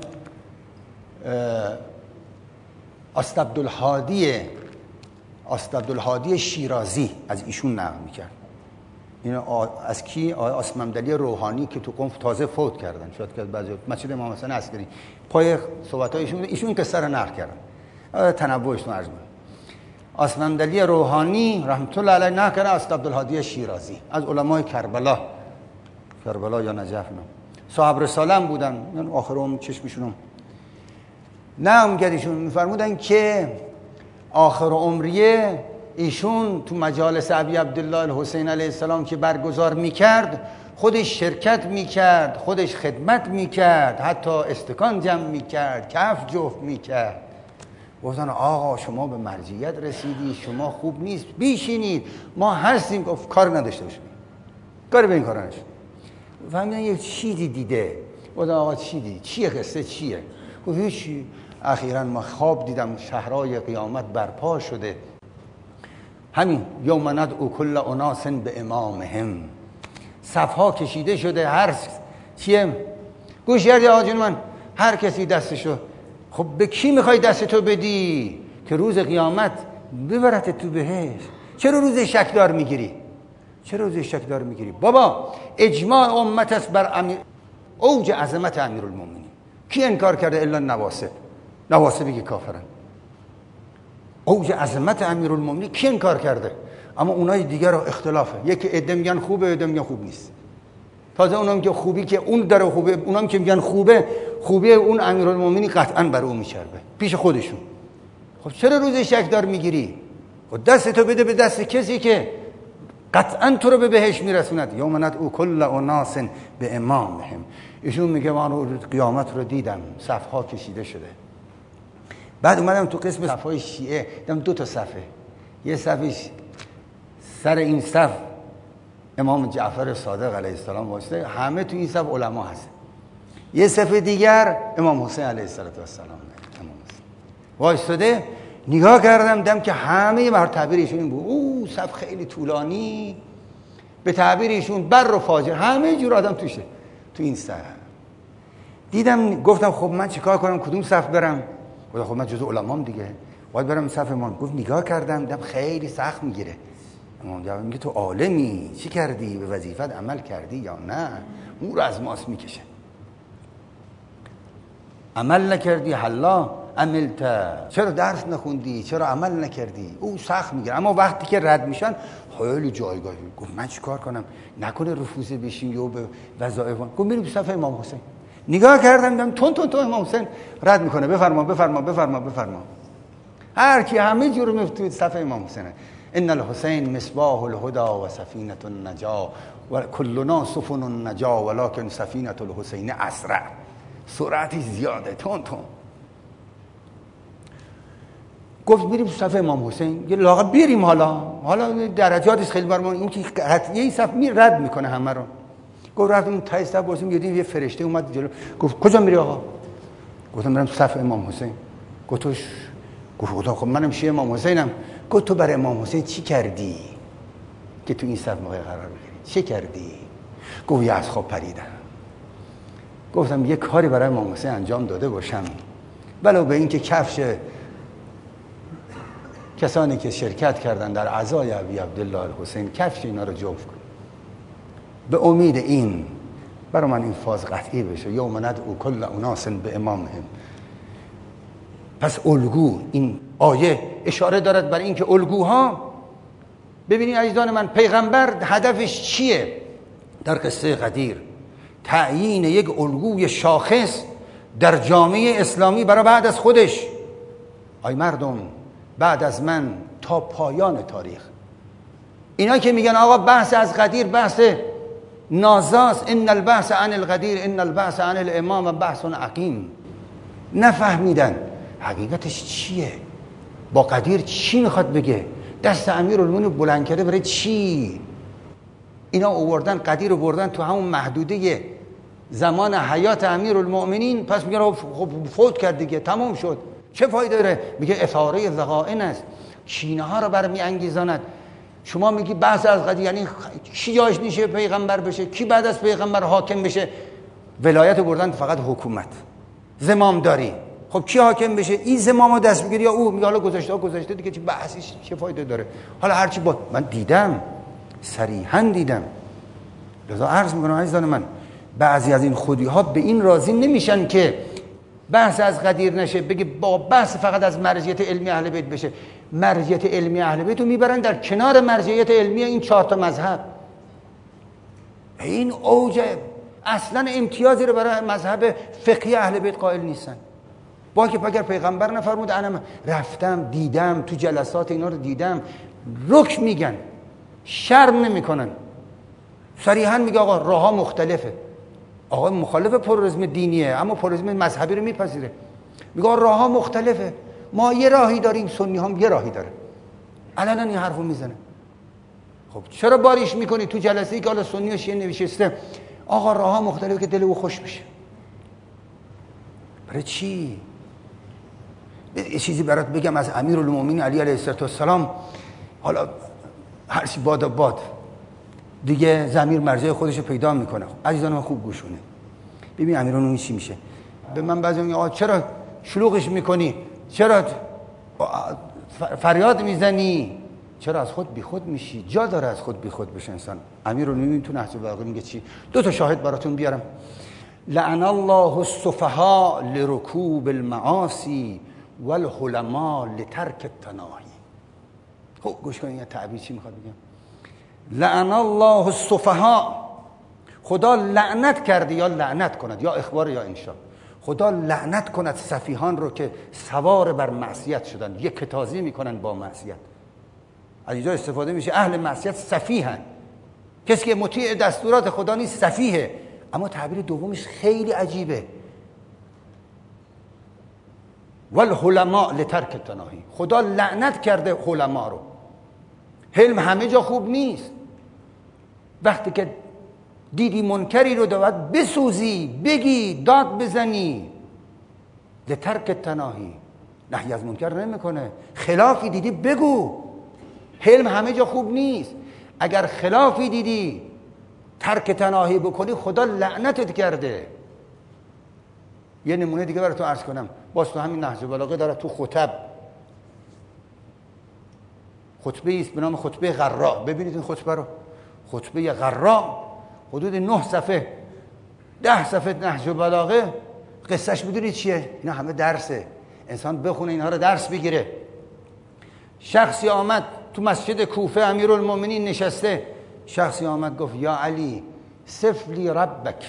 استعبدالهادی شیرازی از ایشون نقل میکرد. این از کی؟ آسممدلی روحانی که تو قم تازه فوت کردن. شاید که بعضی مسجد امام حسین عسکری پای صحبت‌هایشون ایشون این قصه رو نقل کردن. تنوعش رو عرض می‌کنم. آسممدلی روحانی رحمت الله علیه نقل کرد از عبدالهادی شیرازی از علمای کربلا یا نجف. صاحب رساله هم بودن، یعنی آخر عمر چشمشون نام گریشون می‌فرمودن که آخر عمریه ایشون تو مجالس ابی عبدالله الحسین علیه السلام که برگزار میکرد خودش شرکت میکرد، خودش خدمت میکرد، حتی استکان جمع میکرد، کف جفت میکرد. گفتن آقا شما به مرجعیت رسیدی، شما خوب نیست، بیشینید، ما هستیم. گفت کار نداشته باشیم، کاری به این کار نداشته. فهمیدن یه چیزی دیده. گفتن آقا چی دیدی؟ چیه قصه چیه؟ گفت هیچی، اخیراً ما خواب دیدم شهرهای قیامت برپا شده، همین یوم ندعو کل اناس به امامهم، صفها کشیده شده، هر چیه گوش کردی آقا جون من، هر کسی دستشو. خب به کی میخوای دستتو بدی که روز قیامت ببرت تو بهشت؟ چرا روز شکدار میگیری؟ بابا اجماع امت است بر اوج عظمت امیرالمومنین. کی انکار کرده الا نواسبی که کافرن؟ اوج عظمت امیرالمومنین کی انکار کرده؟ اما اونای دیگر رو اختلافه. یکی عده میگن خوبه، عده میگن خوب نیست. تازه اونام که خوبی که اون داره خوبه، اونام که میگن خوبه اون امیرالمومنین قطعا بر اون میچربه پیش خودشون. خب چرا روز شکدار میگیری؟ خب دستتو بده به دست کسی که قطعا تو رو به بهشت میرسوند. یوم ندعو کل اناس به امامهم. ایشون میگه من قیامت رو دیدم، صفها کشیده شده. بعد اومدم تو قسم صفهای شیعه، دیدم 2 صفه. یه صفش سر این صف امام جعفر صادق علیه السلام واسطه، همه تو این صف علما هست. یه صف دیگر امام حسین علیه السلام. امام حسین وایستاده، نگاه کردم دم که همه بر تعبیر ایشون این بود، او صف خیلی طولانی، به تعبیر ایشون بر و فاجر، همه جور آدم توشه تو این صف. دیدم گفتم خب من چیکار کنم، کدوم صف برم؟ گفتم خب من جزء علمام دیگه، باید برم صف امام. گفت نگاه کردم دیدم خیلی سخت میگیره. امام جواب میگه تو عالمی، چی کردی؟ به وظیفت عمل کردی یا نه؟ اون رو از ماست میکشه. عمل نکردی حالا عملت، چرا درس نخوندی، چرا عمل نکردی؟ او سخت میگیره. اما وقتی که رد میشن خیلی جایگاهی. گفت من چیکار کنم؟ نکنه رفوزه بشین یا به وظایف. گفت بریم صف امام حسین. نگاه کردم دیدم تون امام حسین رد میکنه، بفرما بفرما بفرما بفرما. هر کی همه جور میفته صف امام حسین. ان الحسین مصباح الهدى و سفینه النجا و کلنا سفن النجا ولکن سفینه الحسین اسرع. سرعتی زیاده، تون. گفت بریم صف امام حسین، یه لاغر بریم، حالا درجاتش خیلی برام این که یه صف رد میکنه همه رو. گفت رفتیم تای صف واسیم، دیدیم یه فرشته اومد جلو. گفت کجا میری آقا؟ گفتم برم صف امام حسین. گفت خب منم شیعه امام حسینم. گفت تو برای امام حسین چی کردی که تو این صف موقع قرار بگیری؟ چی کردی؟ گفت از خواب پریدم. گفتم یه کاری برای امام حسین انجام داده باشم، ولو به این که کفش کسانی که شرکت کردن در عزای ابی عبدالله الحسین کفش اینا رو جفت کن، به امید این برای من این فاز قطعی بشه. یوم ندعو کل اناس به امامهم. پس الگو، این آیه اشاره دارد برای اینکه الگوها، ببینید عزیزان من، پیغمبر هدفش چیه در قصه غدیر؟ تعیین یک الگوی شاخص در جامعه اسلامی برای بعد از خودش. آی مردم، بعد از من تا پایان تاریخ، اینا که میگن آقا بحث از غدیر بحث نازاست، ان البحث عن الغدیر ان البحث عن الامام بحث عقیم، نفهمیدن حقیقتش چیه، با غدیر چی میخواد بگه، دست امیرالمومنین بلند کرده برای چی؟ اینا آوردن غدیر رو بردن تو همون محدوده زمان حیات امیرالمومنین، پس میگن خب فوت کرد دیگه، تمام شد، چه فایده داره؟ میگه اثاره ذقائن است، کینه ها رو برمی انگیزاند. شما میگی بحث از غدیر یعنی کی جاش نیشه پیغمبر بشه، کی بعد از پیغمبر حاکم بشه؟ ولایت بردن فقط حکومت، زمامداری. خب کی حاکم بشه؟ این زمامو دست بگیره یا او؟ میگه حالا گذشته دیگه، چه بحثش چه فایده داره؟ حالا هرچی با من دیدم، صریحا دیدم. لذا عرض میکنم عزیزان من، بعضی از این خودی ها به این راضی نمیشن که بحث از غدیر نشه، بگه با بحث فقط از مرجعیت علمی اهل بیت بشه. مرجعیت علمی اهل بیت رو میبرن در کنار مرجعیت علمی این 4 تا مذهب. این اوج اصلا امتیازی رو برای مذهب فقهی اهل بیت قائل نیستن. با که اگر پیغمبر نفرمود، انا رفتم دیدم تو جلسات اینا رو دیدم، رک میگن، شرم نمیکنن، صریحا میگه آقا راهها مختلفه. آقا مخالف پلورالیسم دینیه اما پلورالیسم مذهبی رو میپذیره. میگه راهها مختلفه، ما یه راهی داریم، سنی هم یه راهی داره. الان این حرفو میزنه. خب چرا باریش میکنی تو جلسه ای که حالا سنی و شیعه نوشته آقا راهها مختلفه که دل او خوش میشه؟ برای چی؟ یه چیزی برات بگم از امیرالمومنین علی علیه السلام. حالا هر چی باد دیگه ضمیر مرجع خودش رو پیدا میکنه. عزیزان من خوب گوش کنید. ببین امیرالمومنین چی میشه. به من بعضی میگن چرا شلوغش میکنی، چرا فریاد میزنی، چرا از خود بیخود میشی؟ جا داره از خود بیخود بشه انسان. امیرالمومنین تو نهج البلاغه میگه چی؟ 2 تا شاهد براتون بیارم. لعن الله السفهاء لرکوب المعاصی والحلماء لترک التناهی. خب گوش کنید، یه تعبیر چی میخواد بگم. لعن الله السفهاء، خدا لعنت کرده، یا لعنت کند، یا اخبار یا انشاء. خدا لعنت کند سفیهان رو که سوار بر معصیت شدن، یک کتازی میکنن با معصیت. از اینجا استفاده میشه اهل معصیت سفیهن، کسی که مطیع دستورات خدا نیست سفیه. اما تعبیر دومش خیلی عجیبه، والحلماء لترک التناهی. خدا لعنت کرده علما رو. حلم همه جا خوب نیست. وقتی که دیدی منکری رو باید بسوزی، بگی، داد بزنی. لترک تناهی، نهی از منکر نمیکنه. خلافی دیدی بگو. حلم همه جا خوب نیست. اگر خلافی دیدی ترک تناهی بکنی خدا لعنتت کرده. یه نمونه دیگه براتون عرض کنم. باز تو همین نهج البلاغه داره تو خطبه است به نام خطبه غراء. ببینید این خطبه رو، خطبه غراء حدود 9 صفحه 10 صفحه نهج البلاغه. قصهش میدونید چیه؟ اینا همه درسه، انسان بخونه اینها رو درس بگیره. شخصی آمد تو مسجد کوفه، امیرالمومنین نشسته. شخصی آمد گفت یا علی صف لی ربک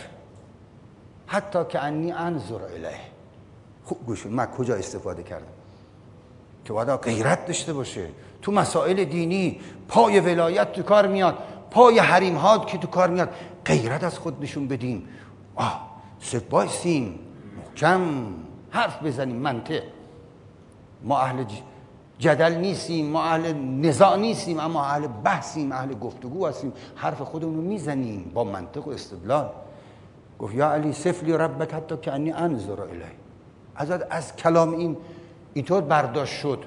حتی کأنی انظر الیه. خوب گوش من کجا استفاده کردم که باید غیرت داشته باشه. تو مسائل دینی پای ولایت تو کار میاد، پای حریم ها که تو کار میاد، غیرت از خود نشون بدیم. صف بایستیم، محکم حرف بزنیم، منطق. ما اهل جدل نیستیم، ما اهل نزاع نیستیم، اما اهل بحثیم، اهل گفتگو هستیم. حرف خودمون رو میزنیم با منطق و استدلال. گفت یا علی صف لی ربک حتی کأنی انظر الیه. از کلام اینطور برداشت شد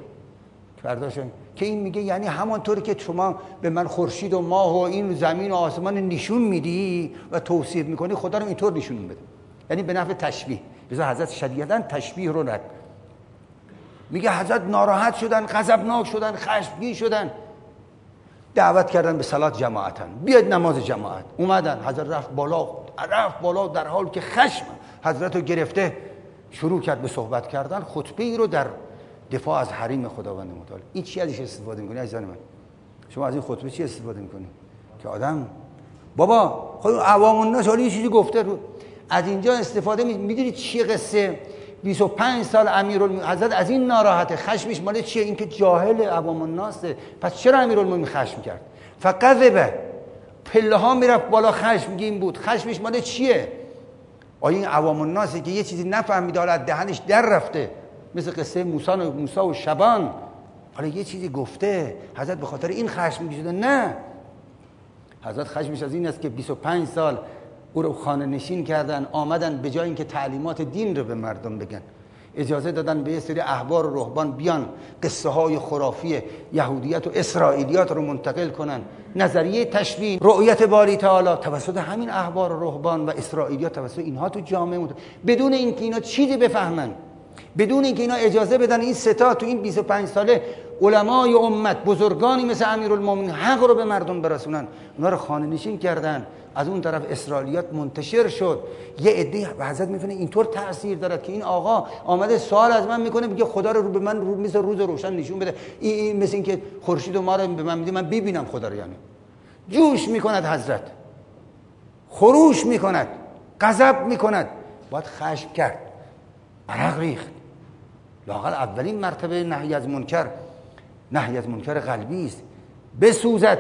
که این میگه یعنی همانطوری که شما به من خورشید و ماه و این زمین و آسمان نشون میدی و توصیف میکنی، خدا رو اینطور نشون بده. یعنی به نفع تشبیه. بذار حضرت شدیداً تشبیه رو رد میگه. حضرت ناراحت شدن، غضبناک شدن، خشمگین شدن، دعوت کردن به صلات جماعتن، بیاید نماز جماعت. اومدن، حضرت رفت بالا در حال که خشم حضرت رو گرفته، شروع کرد به صحبت کردن. خطبه ای رو در دفاع از حریم خداوند متعال. این چی ازش استفاده میکنی عزیزان من؟ شما از این خطبه چی استفاده میکنی؟ که آدم بابا خود عوام الناس حالا یه چیزی گفته رو از اینجا استفاده میدونید چی قصه؟ 25 سال حضرت از این ناراحته، خشمش مال چیه؟ این که جاهل عوام الناسه. پس چرا امیرالمومنین خشم کرد؟ فقذبه، پله ها میرفت بالا، خشمگین بود. خشمش مال چیه؟ آیا این عوام الناسه که یه چیزی نفهمیده، حالا از دهنش در رفته، مثل قصه موسی و شبان، حالا یه چیزی گفته، حضرت به خاطر این خشمگین شده؟ نه، حضرت خشمش از این است که 25 سال او رو خانه نشین کردن، آمدن به جای اینکه تعلیمات دین رو به مردم بگن، اجازه دادن به یه سری احبار و رهبان بیان قصه های خرافی یهودیت و اسرائیلیات رو منتقل کنن، نظریه تشبیه، رؤیت باری تعالی توسط همین احبار و رهبان و اسرائیلیات، توسط اینها تو جامعه بدون اینکه اینا چیزی بفهمن، بدون اینکه اینا اجازه بدن این ستا تو این 25 ساله علمای امت، بزرگانی مثل امیرالمومنین حق رو به مردم برسونن، اونا رو خانه نشین کردن. از اون طرف اسرائیلیات منتشر شد. یه عده حضرت میفهمه اینطور تأثیر دارد که این آقا آمده سوال از من میکنه، میگه خدا رو به من مثل روز روشن نشون بده. این مثل این که خورشید و ما رو به من میده، من ببینم خدا رو. یعنی جوش میکند حضرت، خروش میکند، غضب میکند، باید خشم کرد، عرق ریخت. لااقل اولین مرتبه نهی از منکر قلبی است. بسوزد،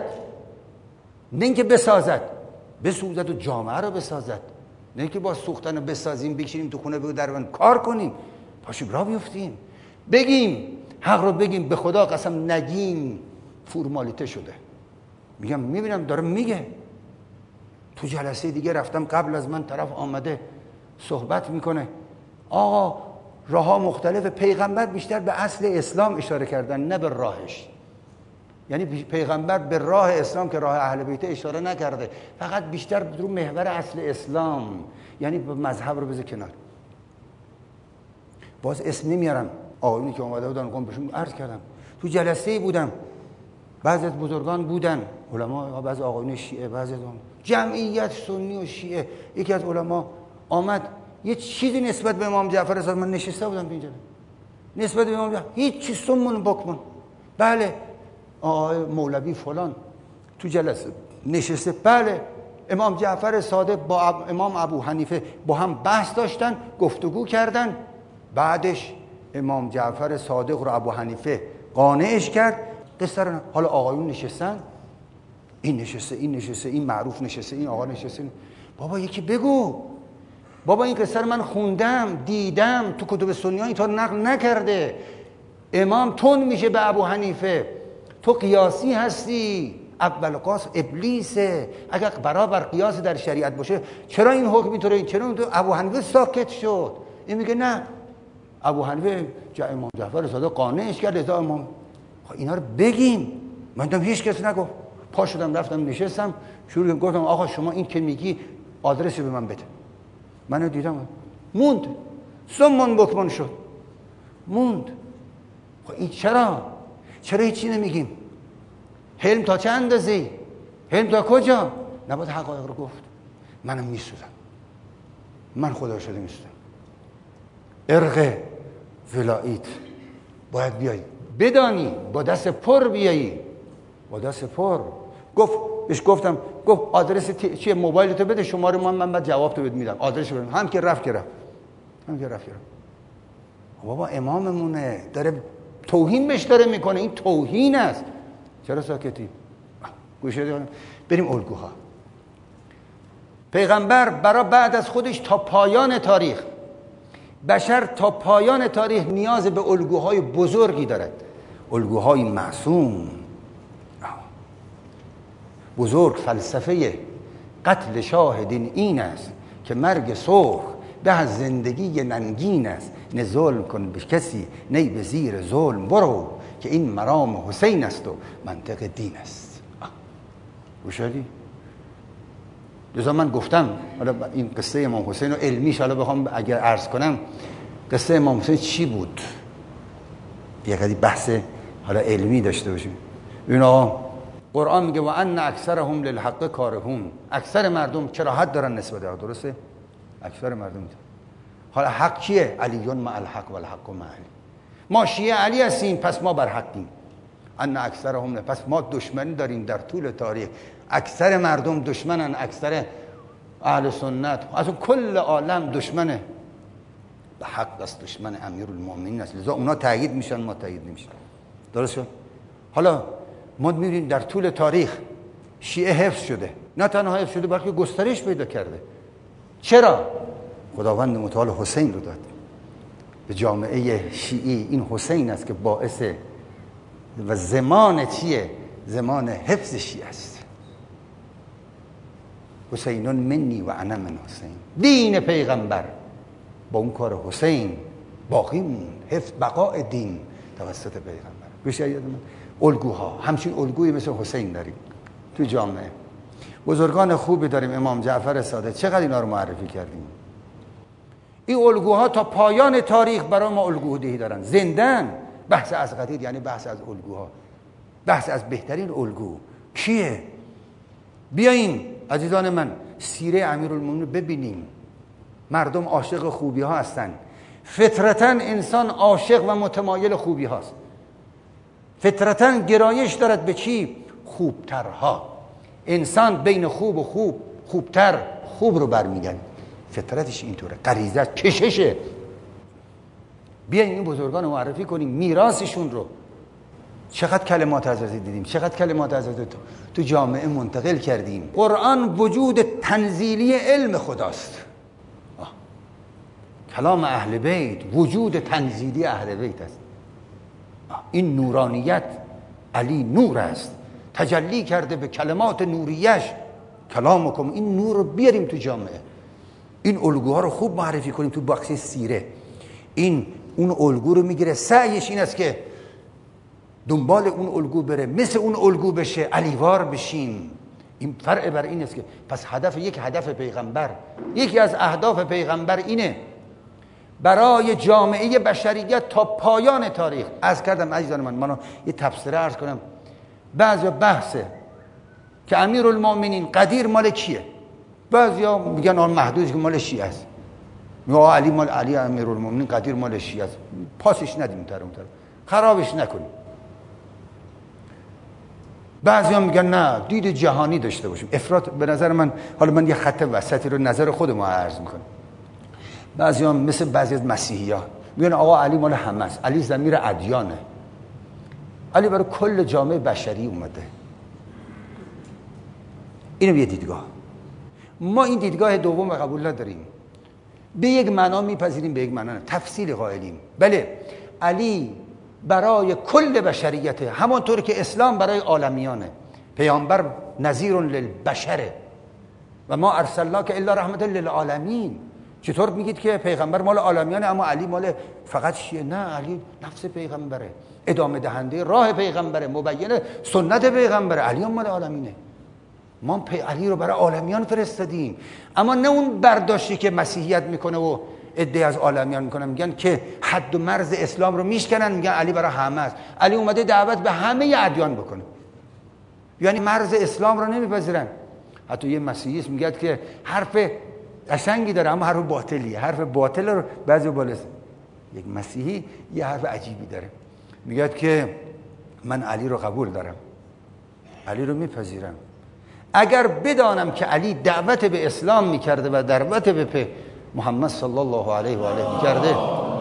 نه اینکه بسازد، بسوزد و جامعه رو بسازد، نه اینکه با سوختن رو بسازیم، بکشیم تو خونه، بگو در من کار کنیم، پاشیم راه بیفتیم، بگیم حق رو بگیم، به خدا قسم نگیم فرمالیته شده. میگم میبینم داره میگه. تو جلسه دیگه رفتم، قبل از من طرف آمده صحبت میکنه، آقا راه ها مختلف، پیغمبر بیشتر به اصل اسلام اشاره کردن نه به راهش. یعنی پیغمبر به راه اسلام که راه اهل بیت اشاره نکرده، فقط بیشتر رو محور اصل اسلام، یعنی مذهب رو بذار کنار. باز اسم نمیارم، آقایونی که اومده بودن قوم بهشون عرض کردم، تو جلسه بودم، بعضی از بزرگان بودن، علما، بعضی آقایون شیعه، بعضی از جمعیت سنی و شیعه. یکی از علما آمد یه چیزی نسبت به امام جعفر صادق، من نشسته بودم اینجا، نسبت به امام جعفر هیچ چیز سمون بکمون، بله آقای مولوی فلان تو جلسه نشسته، بله امام جعفر صادق با امام ابو حنیفه با هم بحث داشتن، گفتگو کردن، بعدش امام جعفر صادق رو ابو حنیفه قانعش کرد. قصه رو حالا آقایون نشستن، این نشسته، این نشسته، این معروف نشسته، این آقا نشسته. بابا یکی بگو، بابا این قصه رو من خوندم، دیدم، تو کتب سنی ها اینطور نقل نکرده. امام تون میشه به ابو حنیفه، تو قیاسی هستی، اول قاس ابلیسه. اگر برابر قیاس در شریعت باشه چرا این حکم اینطوره؟ چرا اون ابو حنیفه ساکت شد؟ این میگه نه، ابو حنیفه امام جعفر صادق قانعش کرد لذا امام. اینا رو بگیم. من دیدم هیچ کس نگفت. پا شدم رفتم نشستم شروع کردم گفتم آقا شما این که میگی آدرسی به من بده. منو دیدم موند، سمون بکمون شد، موند. این چرا هیچی نمیگیم؟ حلم تا چه اندازه؟ حلم تا کجا؟ نباید حقایق رو گفت. منم میسودم، من خدا شده میسودم. ارق ولایت باید بیایی بدانی، با دست پر بیایی، با دست پر. بهش گفتم آدرس چیه؟ موبایلتو بده، شماره من بعد جواب تو بهت میدم، آدرسش بدم. هم که رفت بابا اماممونه، داره توهین بهش داره میکنه. این توهین است. چرا ساکتی؟ گوشه داریم. بریم الگوها. پیغمبر برای بعد از خودش تا پایان تاریخ، بشر تا پایان تاریخ نیاز به الگوهای بزرگی دارد، الگوهای معصوم. بزرگ فلسفه قتل شاهدین این است که مرگ سرخ به از زندگی ننگین است. نه ظلم کن به کسی، نه به زیر ظلم برو، که این مرام حسین است و منطق دین است. گوشادی؟ لذا من گفتم حالا این قصه امام حسین رو علمیش حالا بخوام اگر عرض کنم، قصه امام حسین چی بود؟ یه قدری بحث حالا علمی داشته باشیم. اینا قرآن میگه و ان اکثرهم للحق کارهون. اکثر مردم کراهت دارن نسبت به حق. درسته؟ اکثر مردم دارن. حالا حق کیه؟ علیون مع الحق و الحق مع علی. ما شیعه علی هستیم پس ما بر حقیم. ان اکثرهم، پس ما دشمنی داریم در طول تاریخ. اکثر مردم دشمنن، اکثر اهل سنت از کل عالم دشمنه به حق است، دشمن امیرالمومنین است. لذا اونا تایید میشن، ما تایید نمیشن. درست شد؟ حالا ما می‌بینیم در طول تاریخ شیعه حفظ شده، نه تنها حفظ شده بلکه گسترش پیدا کرده. چرا؟ خداوند متعال حسین رو داد به جامعه شیعی. این حسین است که باعث و زمان چیه؟ زمان حفظ شیعه است. حسینون منی و انا من حسین. دین پیغمبر با اون کار حسین باقی موند. حفظ بقاء دین توسط پیغمبر. بشه یادم الگوها، همچین الگویی مثل حسین داریم تو جامعه. بزرگان خوبی داریم، امام جعفر صادق، چقدر اینا رو معرفی کردیم. این الگوها تا پایان تاریخ برای ما الگودهی دارن، زندن. بحث از قدیر یعنی بحث از الگوها، بحث از بهترین الگو کیه؟ بیاییم عزیزان من سیره امیرالمومنین ببینیم. مردم عاشق خوبی ها هستن. فطرتا انسان عاشق و متمایل خوبی هاست. فطرتا گرایش دارد به چی؟ خوبترها. انسان بین خوب و خوبتر خوب رو برمیگرده. فطرتش اینطوره، غریزه، کششه. بیاین این بزرگان رو معرفی کنیم، میراثشون رو. چقدر کلمات حضرت دیدیم، چقدر کلمات حضرت تو جامعه منتقل کردیم. قرآن وجود تنزیلی علم خداست. کلام اهل بیت وجود تنزیلی اهل بیت است. این نورانیت، علی نور است، تجلی کرده به کلمات نوریش. کلامکم، این نور رو بیاریم تو جامعه. این الگوها رو خوب معرفی کنیم تو بخش سیره. این اون الگو رو میگیره، سعیش این است که دنبال اون الگو بره، مثل اون الگو بشه، علیوار بشیم. این فرع بر این است که پس هدف پیغمبر، یکی از اهداف پیغمبر اینه برای جامعه بشریت تا پایان تاریخ. عرض کردم عزیزان من یه تفسیر عرض کنم. بعضی بحثه که امیرالمومنین قدیر مال کیه؟ بعضیا میگن آن محدودش که مال شیعه است. یا علی مال علی، امیرالمومنین قدیر مال شیعه است. پاسش ندیم اون طرف، خرابش نکنیم. بعضیا میگن نه، دید جهانی داشته باشیم. افراط به نظر من، حالا من یه خط وسطی رو نظر خودم عرض میکنم. بعضیا مثل بعضی از مسیحی‌ها میگن آقا علی مال همه است، علی ضمیر ادیانه، علی برای کل جامعه بشری اومده. اینو یه دیدگاه. ما این دیدگاه دوم قبول نداریم. به یک معنا میپذیریم، به یک معنا نه. تفصیل قائلیم. بله علی برای کل بشریته، همانطور که اسلام برای عالمیانه. پیامبر نذیر للبشره و ما ارسلناک الا رحمت للعالمین. چطور میگید که پیغمبر مال عالمیانه اما علی مال فقط شیعه؟ نه، علی نفس پیغمبره، ادامه دهنده راه پیغمبره، مبین سنت پیغمبره. علی هم مال عالمینه. ما علی رو برای عالمیان فرستادیم، اما نه اون برداشتی که مسیحیت میکنه و ادعای از عالمیان میکنن، میگن که حد و مرز اسلام رو میشکنن، میگن علی برای همه است. علی اومده دعوت به همه ادیان بکنه، یعنی مرز اسلام رو نمیپذیرن. حتی یه مسیحیست میگه که حرف قشنگی داره اما حرف باطلیه، حرف باطل رو بعضی بالاست. یک مسیحی یه حرف عجیبی داره، میگه که من علی رو قبول دارم، علی رو میپذیرم، اگر بدانم که علی دعوت به اسلام میکرده و دعوت به محمد صلی الله علیه و آله میکرده،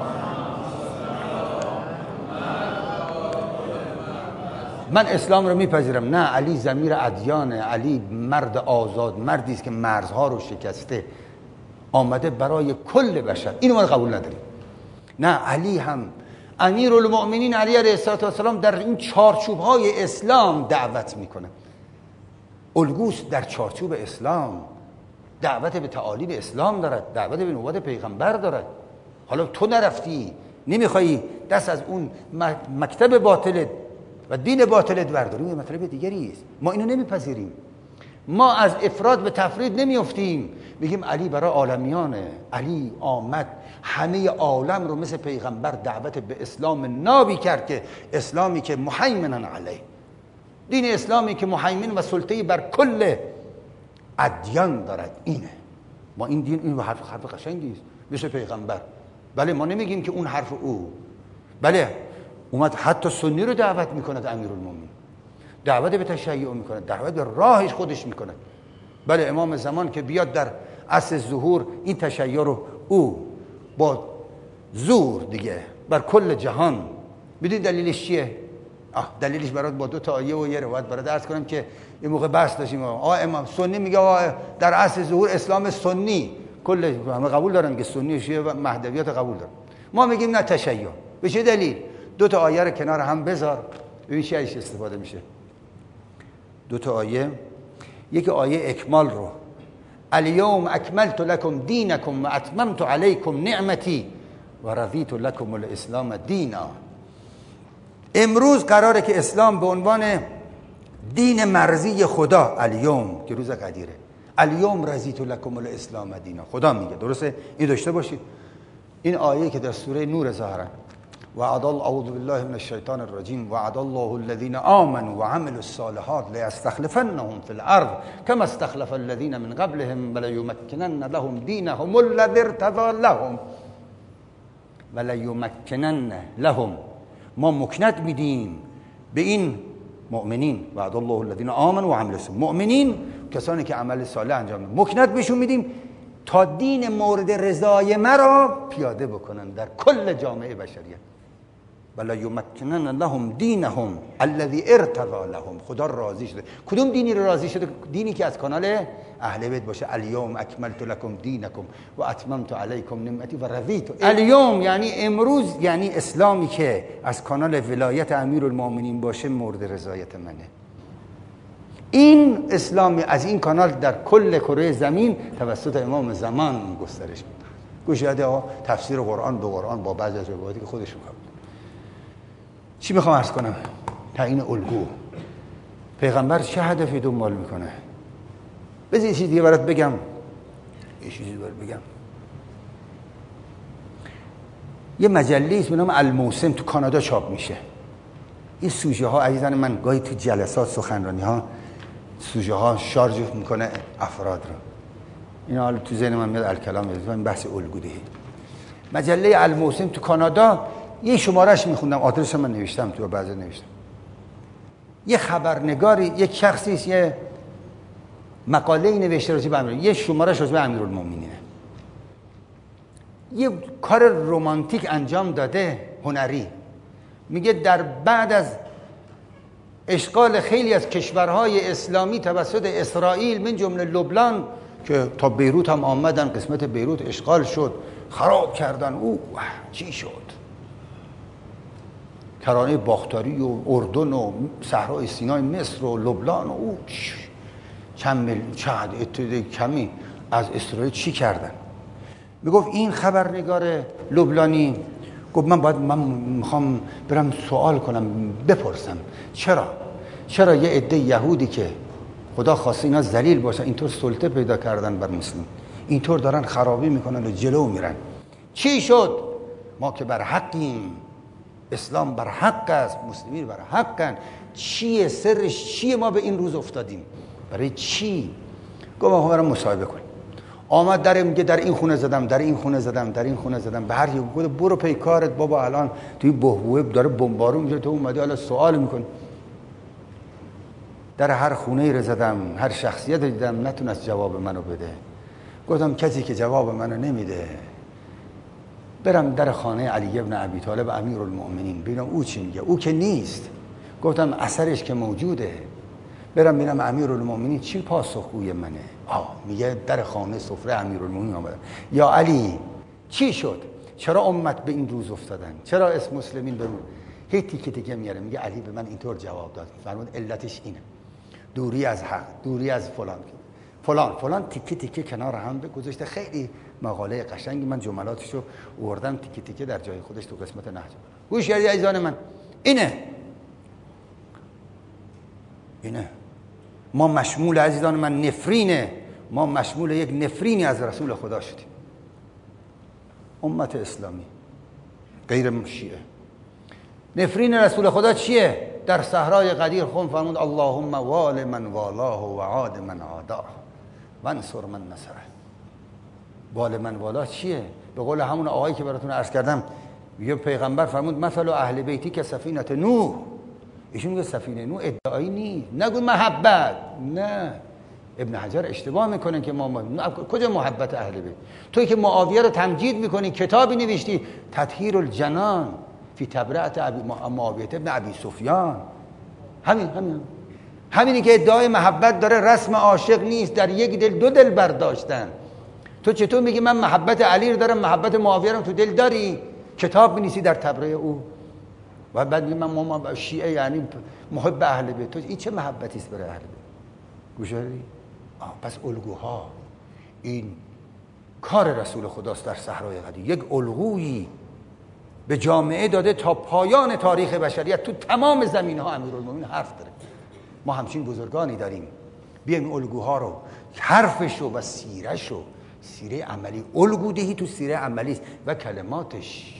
من اسلام رو میپذیرم. نه، علی ضمیر ادیانه، علی مرد آزاد، مردی است که مرزها رو شکسته، آمده برای کل بشر. اینو ما قبول نداریم. نه، علی هم امیرالمؤمنین علی علیه السلام در این چارچوب‌های اسلام دعوت میکنه، الگوست در چارچوب اسلام، دعوت به تعالیم اسلام دارد، دعوت به نبوت پیغمبر دارد. حالا تو نرفتی، نمیخوایی دست از اون مکتب باطلت و دین باطلت برداری، یه مطلب دیگری است. ما اینو نمیپذیریم. ما از افراد به تفرید نمیافتیم، میگیم علی برای عالمیانه، علی آمد همه عالم رو مثل پیغمبر دعوت به اسلام نابی کرد، که اسلامی که مهیمنن علیه، دین اسلامی که مهیمن و سلطه‌ای بر کل ادیان دارد. اینه ما این دین، این حرف قشنگی است مثل پیغمبر. بله، ما نمیگیم که اون حرف او، بله اومد حتی سنی رو دعوت میکند، امیرالمومنین دعوت به تشیع میکند، دعوت به راهش خودش میکند. بله، امام زمان که بیاد در عصر ظهور این تشیع رو او با زور دیگه بر کل جهان. بدید دلیلش چیه؟ دلیلش برات با 2 آیه و یه روایت برات عرض کنم که این موقع بحث داشتیم. امام سنی میگه در عصر ظهور اسلام سنی، کل همه قبول دارن که سنی و شیعه و مهدویت قبول دارن. ما میگیم نه، تشیع. به چه دلیل؟ 2 آیه رو کنار هم بذار ببین چه ازش استفاده میشه. 2 آیه، یک آیه اکمال رو، الیوم اکملت لکم دینکم و اتممت علیکم نعمتی و رضیت لکم الاسلام دینا. امروز قراره که اسلام به عنوان دین مرضی خدا، الیوم که روز قدیره، الیوم رضیت لکم الاسلام دینا، خدا میگه. درسته؟ این داشته باشید. این آیه که در سوره نور ظاهرا وعد الله، اعوذ بالله من الشیطان الرجیم، وعد الله الذین آمنوا وعملوا الصالحات لیستخلفنهم فی الارض کما استخلف الذین من قبلهم ولیمکنن لهم دینهم الذی ارتضی لهم ولیمکنن لهم. ما مکنت میدیم به این مؤمنین، وعد الله الذین آمنوا وعملوا الصالحات، مؤمنین کسانی که عمل صالح انجام میدن، مکنت بهشون میدیم تا دین مورد رضای مرا پیاده بکنن در کل جامعه بشریت. ولا یمکنن لهم دینهم الذی ارتضی لهم. خدا راضی شده. کدوم دینی رو راضی شده؟ دینی که از کانال اهل بیت باشه. الیوم اکملت لکم دینکم و اتممت علیکم نعمتی و رضیت. الیوم یعنی امروز، یعنی اسلامی که از کانال ولایت امیرالمومنین باشه مورد رضایت منه. این اسلامی از این کانال در کل کره زمین توسط امام زمان گسترش می‌یابد. گوشیده تفسیر قرآن به قرآن با بعضی از روایاتی که خودشون قبول. چی میخوام عرض کنم؟ تعیین الگو. پیغمبر چه هدفی دنبال میکنه؟ بذار یه چیز دیگه برات بگم. یه مجله است به نام الموسم تو کانادا چاپ میشه. این سوژه ها عزیزان من گاهی تو جلسات سخنرانی ها سوژه ها شارژ میکنه افراد رو. این حالا تو ذهن من میاد الکلام، این بحث الگودهی. مجله الموسم تو کانادا، یه شمارهش میخوندم، آدرس من نوشتم تو، بعضی نوشتم. یه خبرنگاری، یک شخصی است، یه مقاله نوشته راجع به امیر، یه شمارهش راجع به امیرالمومنینه. یه کار رمانتیک انجام داده، هنری. میگه در بعد از اشغال خیلی از کشورهای اسلامی توسط اسرائیل من جمله لبنان که تا بیروت هم آمدن، قسمت بیروت اشغال شد، خراب کردن، چی شد؟ ترانه باختری و اردن و صحرای سینای مصر و لبنان و او چند کمی از اسرائیل چی کردن. میگفت این خبرنگار لبنانی گفت من میخوام برم سوال کنم، بپرسم چرا یه عده یهودی که خدا خواسته اینا ذلیل باشن اینطور سلطه پیدا کردن بر مسلم، اینطور دارن خرابی میکنن و جلو میرن، چی شد؟ ما که بر حقیم، اسلام بر حق است، مسلمین بر حقن، چیه سرش؟ چیه ما به این روز افتادیم؟ برای چی؟ گفت ما برام مصاحبه کن. آمد در میگه در این خونه زدم، در این خونه زدم، در این خونه زدم. به هر یک گفت برو پی کارت بابا، الان توی بهبوه داره بمبارون میشه، تو اومدی حالا سوال میکنی. در هر خونه ای زدم، هر شخصیت دیدم نتونست جواب منو بده. گفتم کسی که جواب منو نمیده برم در خانه علی ابن ابی طالب امیرالمؤمنین ببینم او چی میگه. او که نیست. گفتم اثرش که موجوده، برم ببینم امیرالمؤمنین چی پاسخگوی منه. میگه در خانه سفره امیرالمؤمنین آمدن. یا علی چی شد؟ چرا امت به این روز افتادن؟ چرا اسم مسلمین به هی تیکه تیکه میاره. میگه علی به من اینطور جواب داد، فرمود علتش اینه، دوری از حق، دوری از فلان تیکه تیکه کنار هم گذاشته. خیلی مقاله قشنگی، من جملاتشو آوردم تیکه تیکه در جای خودش تو قسمت نهج. گوش کردی عزیزان من؟ اینه ما مشمول، عزیزان من، نفرینه، ما مشمول یک نفرینی از رسول خدا شدیم. امت اسلامی غیر شیعه. نفرین رسول خدا چیه؟ در صحرای غدیر خون فرمود اللهم وال من والاه و عاد من عاداه و انصر من نصره. وال من والاه چیه؟ به قول همون آقایی که براتون عرض کردم، میگه پیغمبر فرمود مثل اهل بیتی که سفینه نوح. ایشون میگه سفینه نوح ادعایی نیست، نگو محبت. نه، ابن حجر اشتباه میکنه که ما کجا محبت اهل بیت؟ توی که معاویه رو تمجید میکنی، کتابی نوشتی تطهیر الجنان فی تبرئت معاویه ابن ابی سفیان. همینی که ادعای محبت داره، رسم عاشق نیست، در یک دل دو دل برداشتن. تو چطور میگی من محبت علی رو دارم، محبت معاویه رو تو دل داری؟ کتاب بنویسی در تبرئه او و بعد میگی من شیعه یعنی محب اهل بیت. تو این چه محبتی است برای اهل بیت؟ گوش دادی؟ پس الگوها، این کار رسول خداست در صحرای غدیر. یک الگویی به جامعه داده تا پایان تاریخ بشریت، تو تمام زمینها امیرالمومنین حرف داره. ما همچین بزرگانی داریم، بیایم الگوها رو، حرفشو و سیرهشو، سیره عملی، الگودهی تو سیره عملی است و کلماتش.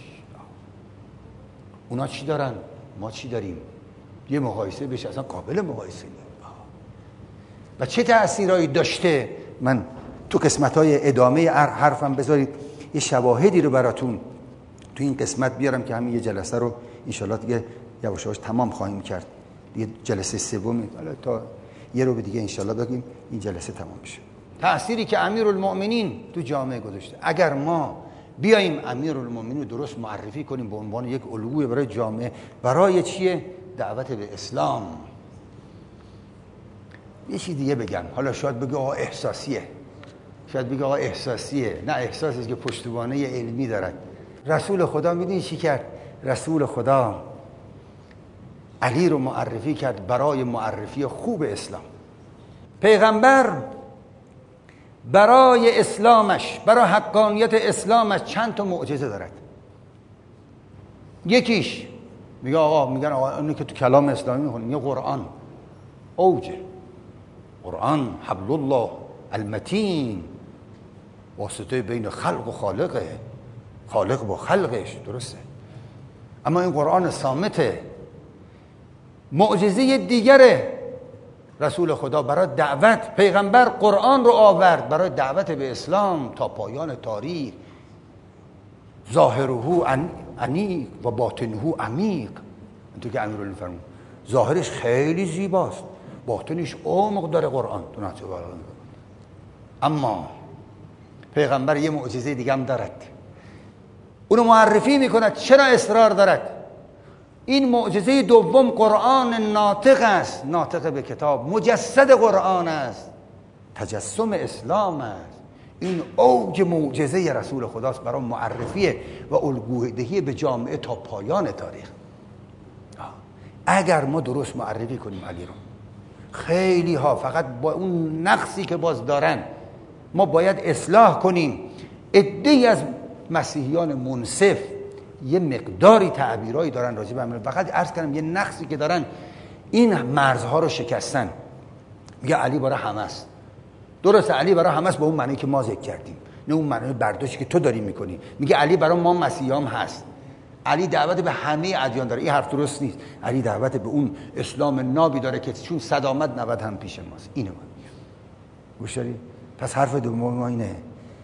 اونا چی دارن؟ ما چی داریم؟ یه مقایسه بشه، اصلا قابل مقایسه نیست. و چه تأثیرایی داشته؟ من تو قسمت‌های ادامه حرفم بذارید یه شواهدی رو براتون تو این قسمت بیارم که همین یه جلسه رو انشالله دیگه یواش یواش تمام خواهیم کرد. دیگه جلسه سوم تا یه رو دیگه انشالله بگیم این جلسه تمام بشه. تأثیری که امیرالمؤمنین تو جامعه گذاشته. اگر ما بیاییم امیرالمؤمنین رو درست معرفی کنیم به عنوان یک الگوی برای جامعه، برای چیه؟ دعوت به اسلام. یه چیز دیگه بگم، حالا شاید بگه آقا احساسیه، شاید بگه آقا احساسیه. نه، احساسیه که پشتوانه علمی دارد. رسول خدا میدونی چی کرد؟ رسول خدا علی رو معرفی کرد برای معرفی خوب اسلام. پیغمبر برای اسلامش، برای حقانیت اسلامش چند تا معجزه دارد. یکیش میگن آقا اینی که تو کلام اسلامی میخونیم، میگه قرآن اوجه، قرآن حبل الله المتین، واسطه بین خلق و خالقه، خالق با خلقش، درسته. اما این قرآن صامته. معجزه دیگره رسول خدا برای دعوت، پیغمبر قرآن رو آورد برای دعوت به اسلام تا پایان تاریخ. ظاهره انیق و باطنه عمیق. اینطور که امیرالمومنین فرمود ظاهرش خیلی زیباست، باطنش عمق داره قرآن. اما پیغمبر یه معجزه دیگه هم دارد، اونو معرفی میکند. چرا اصرار دارد؟ این معجزه دوم قرآن ناطق است، ناطق به کتاب، مجسد قرآن است، تجسم اسلام است. این اوج معجزه رسول خداست برای معرفی و الگودهی به جامعه تا پایان تاریخ. اگر ما درست معرفی کنیم علی رو. خیلی ها فقط با اون نقصی که باز دارن ما باید اصلاح کنیم. عده‌ای از مسیحیان منصف یه مقداری تعبیرایی دارن راجع به امیر، فقط عرض کردم یه نقصی که دارن این مرزها رو شکستن. میگه علی برای همه است. درسته علی برای همه است با اون معنی که ما ذکر کردیم، نه اون معنی برداشتی که تو داری میکنی. میگه علی برای ما مسیحیان هست. علی دعوت به همه ادیان داره. این حرف درست نیست. علی دعوت به اون اسلام نابی داره که چون صد آمد 90 هم پیش ماست. اینو گوش داری؟ پس حرف دوم ما اینه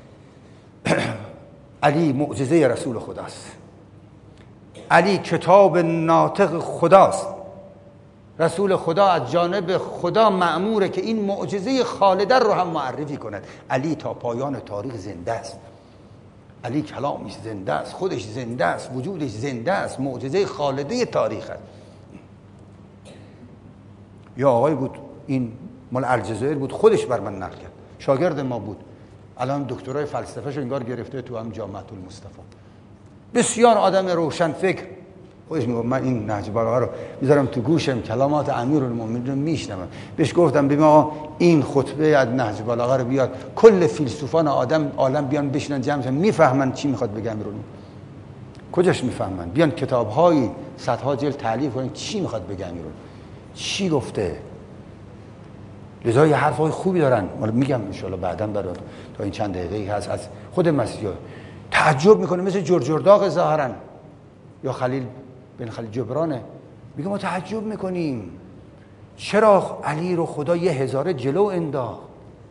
علی معجزه رسول خداست. علی کتاب ناطق خداست. رسول خدا از جانب خدا مأموره که این معجزه خالده رو هم معرفی کند. علی تا پایان تاریخ زنده است. علی کلامیش زنده است، خودش زنده است، وجودش زنده است، معجزه خالده تاریخ است. یا آقای بود، این مال الجزایر بود، خودش بر من نقل کرد، شاگرد ما بود، الان دکترای فلسفه شو انگار گرفته تو هم جامعه المصطفی. بسیار آدم روشن فکر. خودش میگه من این نهج البلاغه رو میذارم تو گوشم، کلمات امیرالمومنین رو میشنوم. بهش گفتم ببین آقا این خطبه از نهج البلاغه رو بیاد کل فیلسوفان عالم بیان بشینن جمع شن، میفهمن چی میخواد بگه امیرالمومنین. کجاش میفهمن؟ بیان کتاب‌های صدها جلد تالیف کنن چی میخواد بگه امیرالمومنین، چی گفته. لذا یه حرفای خوبی دارن، من میگم ان شاءالله بعداً برات تا این چند دقیقه‌ای هست از خود مسیحا. تعجب میکنه مثل جرجرداغ ظاهرا یا خلیل بن خلیل جبرانه، میگه ما تعجب میکنیم چرا علی رو خدا 1000 جلو انداخت.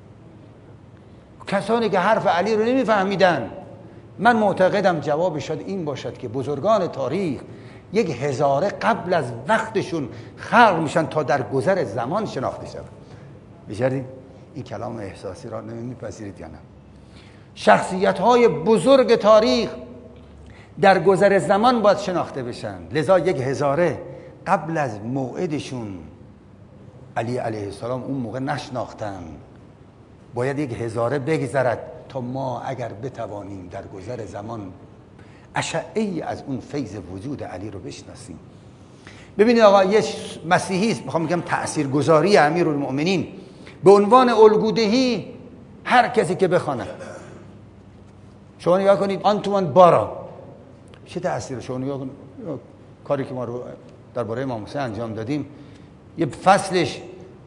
کسانی که حرف علی رو نمیفهمیدن، من معتقدم جواب شاید این باشد که بزرگان تاریخ 1000 قبل از وقتشون خلق میشن تا در گذر زمان شناخته شود. بشردید این کلام احساسی را نمیپذیرید یا نه؟ شخصیت‌های بزرگ تاریخ در گذر زمان باید شناخته بشن. لذا 1000 قبل از موعدشون علی علیه السلام اون موقع نشناختن. باید 1000 بگذرد تا ما اگر بتوانیم در گذر زمان اشعه‌ای از اون فیض وجود علی رو بشناسیم. ببینید آقا یه مسیحی است، میخوام بگم تاثیرگذاری امیرالمؤمنین به عنوان الگودهی هر کسی که بخونه. شما نگاه کنید آنتوان بارا چه تأثیر. شما نگاه کنید کاری که ما رو درباره امام حسین انجام دادیم، یه فصلش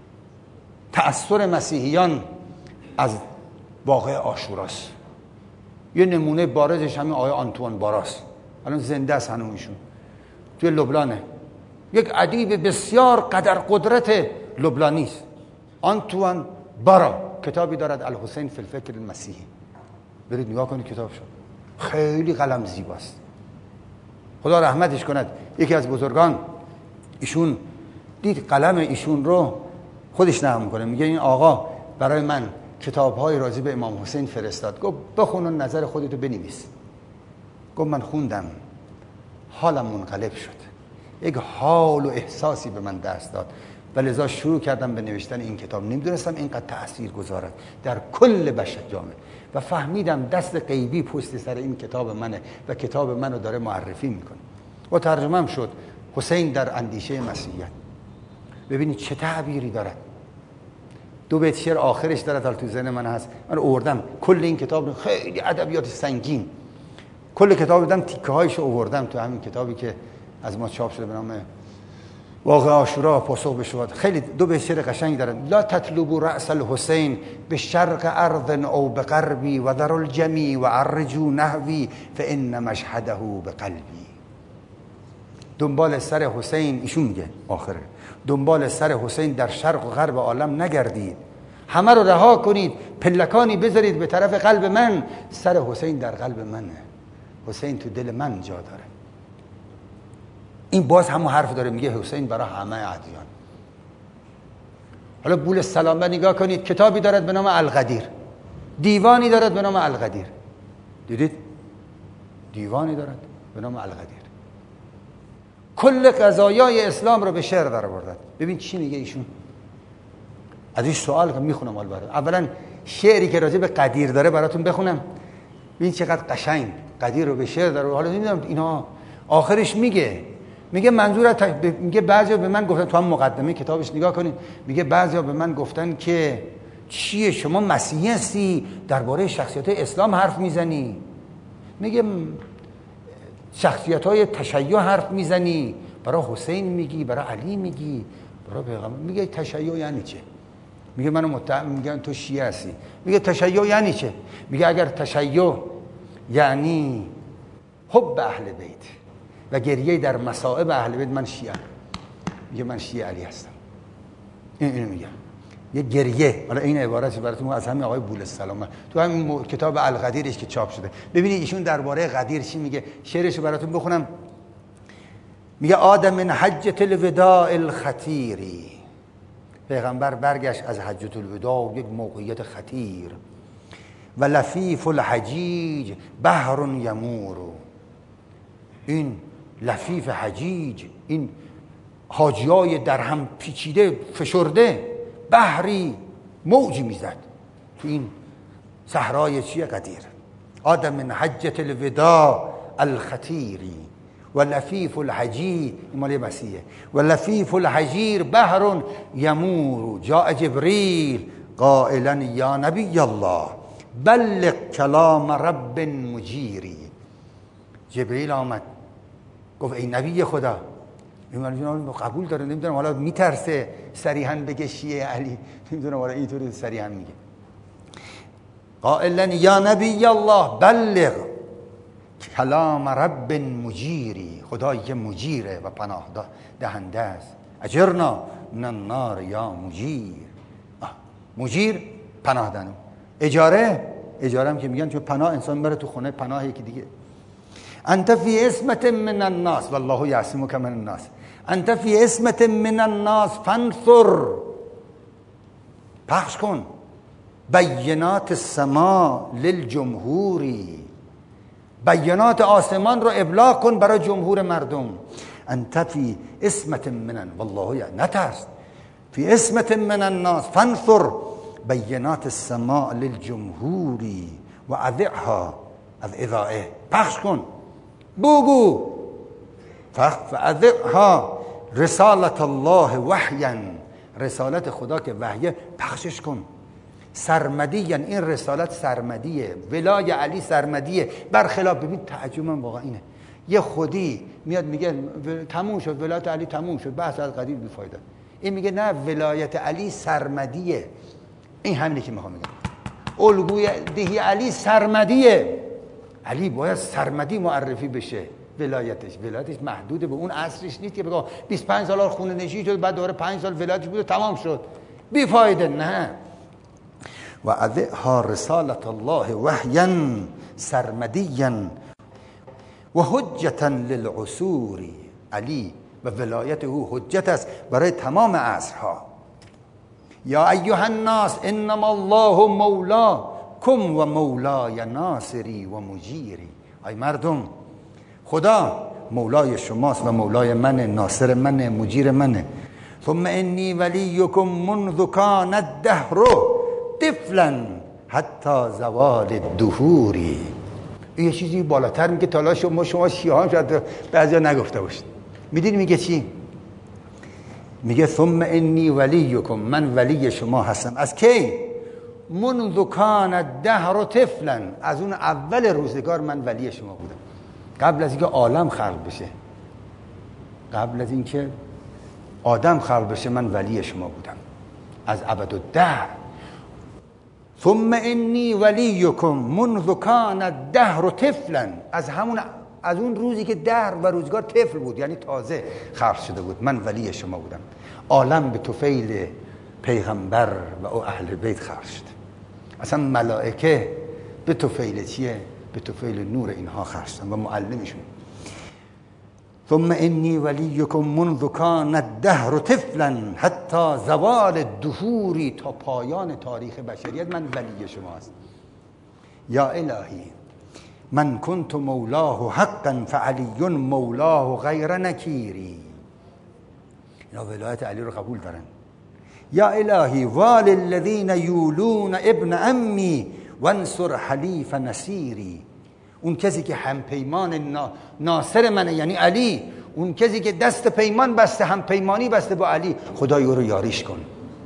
تأثیر مسیحیان از واقعه عاشوراست. یه نمونه بارزش همین آقای آنتوان باراست، الان زنده است هنوز ایشون، توی لبنانه. یک ادیب بسیار قدر قدرت لبنانی است. آنتوان بارا کتابی دارد الحسین فی الفکر المسیحی، برید نگاه کنید کتابشو، خیلی قلم زیباست. خدا رحمتش کند. یکی از بزرگان ایشون دید قلم ایشون رو، خودش نقل میکنه، میگه این آقا برای من کتاب‌های راجع به امام حسین فرستاد، گفت بخون و نظر خودتو بنویس. گفت من خوندم، حالم منقلب شد، یک حال و احساسی به من دست داد و لذا شروع کردم به نوشتن این کتاب. نمیدونستم اینقدر تأثیر گذارد در کل بشر جامعه و فهمیدم دست غیبی پشت سر این کتاب منه و کتاب منو داره معرفی میکنه و ترجمه هم شد. حسین در اندیشه مسیحیت. ببینید چه تعبیری دارد. 2 بیت شعر آخرش دارد، تو ذهن من هست، من آوردم کل این کتاب، خیلی ادبیات سنگین، کل کتاب دیدم تیکه هایش آوردم تو همین کتابی که از ما چاپ شده به نام واقعه عاشورا پاسخ به شبهات. خیلی 2 بیت شعر قشنگ دارن. لا تطلبوا رأس الحسین بشرق ارض او بغربی و ذر الجمی و عرجوا نحوی فان مشهده بقلبی. دنبال سر حسین، ایشون میگه آخره، دنبال سر حسین در شرق و غرب عالم نگردید، همه رو رها کنید، پلکانی بذارید به طرف قلب من. سر حسین در قلب منه، حسین تو دل من جا داره. این باز همون حرف داره، میگه حسین برای همه ادیان. حالا بول سلامه نگاه کنید، کتابی دارد به نام القدیر، دیوانی دارد به نام القدیر. دیدید؟ دیوانی دارد به نام القدیر. کل قضایای اسلام رو به شعر در آورد. ببین چی میگه ایشون. ازش سوال کنم، میخونم اولا شعری که راجع به قدیر داره براتون بخونم. ببین چقدر قشنگ قدیر رو به شعر در آورد. حالا نمیدونم اینا آخرش میگه میگه منظور میگه بعضیا به من گفتن، تو هم مقدمه کتابش نگاه کنید، میگه بعضیا به من گفتن که چیه شما مسیحی هستی درباره شخصیت اسلام حرف میزنی؟ میگه شخصیت‌های تشیع حرف میزنی، برای حسین میگی، برای علی میگی، برای پیغمبر. میگه تشیع یعنی چه؟ میگه منو متهم میگن تو شیعه هستی. میگه تشیع یعنی چه؟ میگه اگر تشیع یعنی حب اهل بیت و گریه در مصائب اهل بیت، من شیعه. میگه من شیعه علی هستم. اینو میگه. یه گریه، حالا این عبارت براتون از همین آقای بولسلام تو همین کتاب القدیرش که چاپ شده. ببینید ایشون درباره قدیر چی میگه، شعرشو براتون بخونم. میگه آدم من حجة الوداع الخطیری، پیغمبر برگشت از حجة الوداع، یک موقعیت خطیر. و لفیف الحجیج بحر یمور، این لفیف حجیج، این حاجیای در هم پیچیده فشرده، بحری موجی میزد تو این صحرای چیه؟ قدیر. آدم من حجة الوداع الخطیری و لفیف الحجیر، مال مسیحه. و لفیف الحجیر بحر یمور، جاء جبریل قائلا یا نبی الله بلغ کلام رب مجیری. جبریل آمد گفت ای نبی خدا. این قبول داره، نمیدونم حالا میترسه صریحا بگه شیعه علی، نمیدونم حالا اینطوری صریحا میگه. قائلا یا نبی الله بلغ کلام رب مجیری، خدایی که مجیره و پناه دهنده است. اجرنا من النار یا مجیر. مجیر پناه دهنده. اجاره هم که میگن چون پناه انسان بره تو خونه پناه یکی دیگه. انت فی اسمت من الناس والله یعصمک من الناس، انت فی اسمت من الناس فانثر، پخش کن بینات السما للجمهوری، بیانات آسمان رو ابلاغ کن برای جمهور مردم. انت فی اسمت من، والله نترس، فی اسمت من الناس فانثر بینات السما للجمهوری و اذعها، از اذاعه پخش کن، بگو فاذعها رسالت الله وحیا، رسالت خدا که وحیه پخشش کن. سرمدی، این رسالت سرمدیه، ولای علی سرمدیه، برخلاف. ببین تعجب من واقعا اینه، یه خودی میاد میگه تموم شد ولایت علی، تموم شد، بحث از قدیر بیفایده. این میگه نه، ولایت علی سرمدیه. این همینه که میخوام بگم، الگوی دهی علی سرمدیه. علی باید سرمدی معرفی بشه. ولایتش محدود به اون عصرش نیست که بگم 25 سال خونه نشین شد بعد دوباره 5 سال ولایتش بود تمام شد، بیفایده. نه، و اذعها رسالت الله وحیا سرمدیا و حجتا للعصور. علی و ولایت او حجت است برای تمام عصرها. یا ایها الناس انما الله مولاکم و مولای ناصری و مجیری. ای مردم، خدا مولای شماست و مولای منه، ناصر منه، مجیر منه. ثم انی ولیکم منذ کان الدهر طفلا حتی زوال الدهور. این یه چیزی بالاتر میگه، تا حالا شما شیعه شاید بعضیا نگفته باشید. میدونی میگه چی؟ میگه ثم انی ولیکم، من ولی شما هستم. از کی؟ منذ کان الدهر طفلا، از اون اول روزگار من ولی شما بودم، قبل از اینکه عالم خلق بشه، قبل از اینکه آدم خلق بشه من ولی شما بودم، از ابدالدهر. ثم انی ولیکم منذ کان الدهر طفلا، از اون روزی که دهر و روزگار طفل بود، یعنی تازه خلق شده بود، من ولی شما بودم. عالم به طفیل پیغمبر و او اهل بیت خلق شد. اصلا ملائکه به طفیل چیه؟ به طفیل نور اینها خلق شدن و معلمشون. ثم انی ولیکم منذ کان الدهر طفلا حتی زوال الدهور، تا پایان تاریخ بشریت من ولی شما هستم. یا الهی من کنت مولاه حقا فعلی مولاه غیر نکیری. اینا ولایت علی رو قبول دارن. یا الهی وال الذین یولون ابن امی وانصر حلیف نصیری. اون کسی که همپیمان ناصر منه یعنی علی، اون کسی که دست پیمان بسته، هم پیمانی بسته با علی، خدای او رو یاریش کن.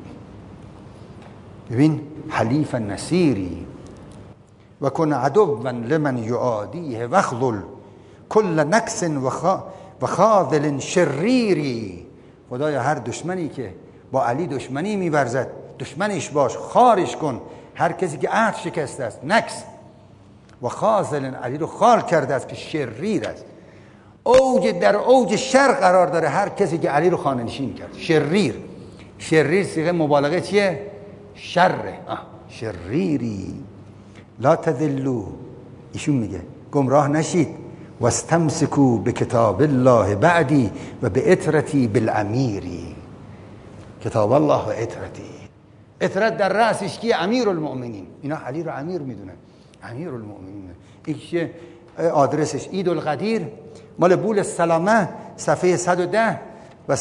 ببین حلیف نصیری و کن عدوا لمن یعادیه واخذل کل نکس و خاذل شریری. خدایا هر دشمنی که با علی دشمنی می‌ورزد دشمنش باش، خارش کن. هر کسی که عهد شکسته است، نکس و خاذل، علی رو خار کرده است که شریر است، در اوج شر قرار داره. هر کسی که علی رو خانه نشین کرد شریر. شریر صیغه مبالغه چیه؟ شره. شریری. لا تذلوا، ایشون میگه گمراه نشید. واستمسکوا بکتاب الله بعدی و به اطرتی بالامیری. کتاب الله و اطرتی، اطرت در رأسش کیه؟ امیرالمؤمنین. اینا علی رو امیر میدونن، امیرالمؤمنین. این آدرسش عید القدیر، مال بول السلامه، صفحه 110 و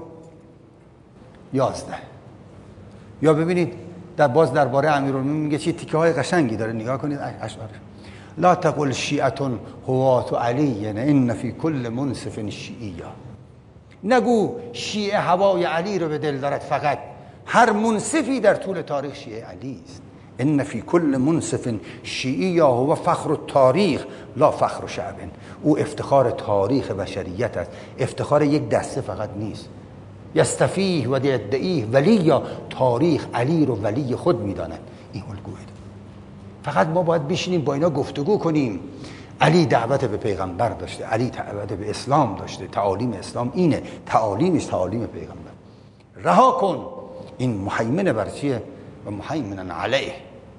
111. یا ببینید درباره امیرالمؤمنین میگه چی تیکه های قشنگی داره، نگاه کنید اشعارش. لا تقل شیعه هوات علی ان فی کل منصف شیعیه. نگو شیعه هوای علی رو به دل دارد، فقط هر منصفی در طول تاریخ شیعه علی است. ان فی کل منصف شیعیه هو فخر التاریخ لا فخر شعب. او افتخار تاریخ بشریت است، افتخار یک دسته فقط نیست. یستفیه و یدعیه ولی تاریخ علی رو ولی خود میدانند. این الگوه فقط ما باید بشینیم با اینا گفتگو کنیم. علی دعوت به پیغمبر داشته، علی دعوت به اسلام داشته، تعالیم اسلام اینه، تعالیمش تعالیم پیغمبر. رها کن این محیمن بر چیه؟ و محیمن علیه.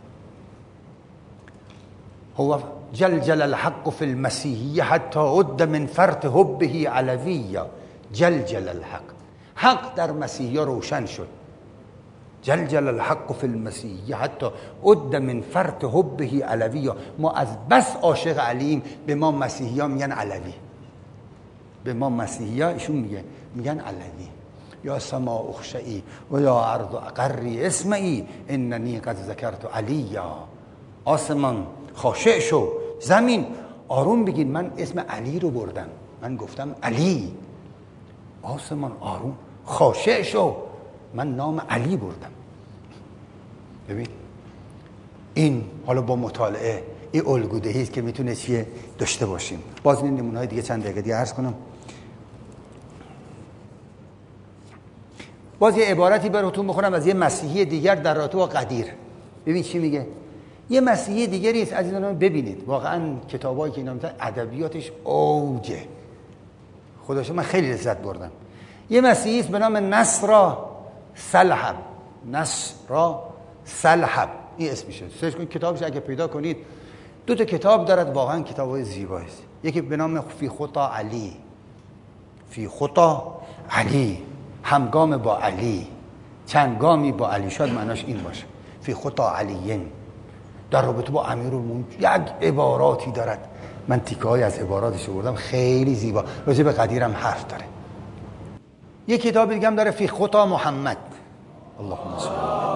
هو جلجل الحق فی المسیحیه حتی عد من فرط حبه علویه. جلجل الحق، حق در مسیحیه روشن شد. جلجل الحق فی المسیحیه حتی عد من فرط حبه علویه. ما از بس عاشق علیم به ما مسیحی ها میگن علوی. به ما مسیحی ها ایشون میگن علوی. یا سما اخشعی و یا ارض اقری اسمعی اننی قد ذکرت علیا. آسمان خاشع شو، زمین آروم بگین، من اسم علی رو بردم، من گفتم علی. آسمان آروم خاشع شو، من نام علی بردم. ببین این حالا با مطالعه این الگودهی است که میتونه چیه داشته باشیم. باز این نمونه‌های دیگه چند دقیقه دیگه عرض کنم. باز یه عبارتی براتون بخونم از یه مسیحی دیگر در رابطه با قدیر. ببین چی میگه. یه مسیحی دیگری است عزیزان، ببینید واقعا کتابایی که اینا میتونن ادبیاتش اوجه. خداش من خیلی لذت بردم. یه مسیحی است به نام نصرا سلحب. نصرا سلحب این اسمشه، سرچ کنید کتابش اگه پیدا کنید. دو تا کتاب دارد، واقعا کتابای زیبایی است. یکی به نام فی خطا علی، فی خطا علی، همگام با علی، چند گامی با علی، شاید معناش این باشه. فی خطا علیین، در رابطه با امیرالمومنین یک عباراتی دارد. من تیکه‌ای از عباراتش آوردم، خیلی زیبا. راجع به قدیرم حرف داره. یک کتاب دیگه هم داره فی خطا محمد. اللهم صل.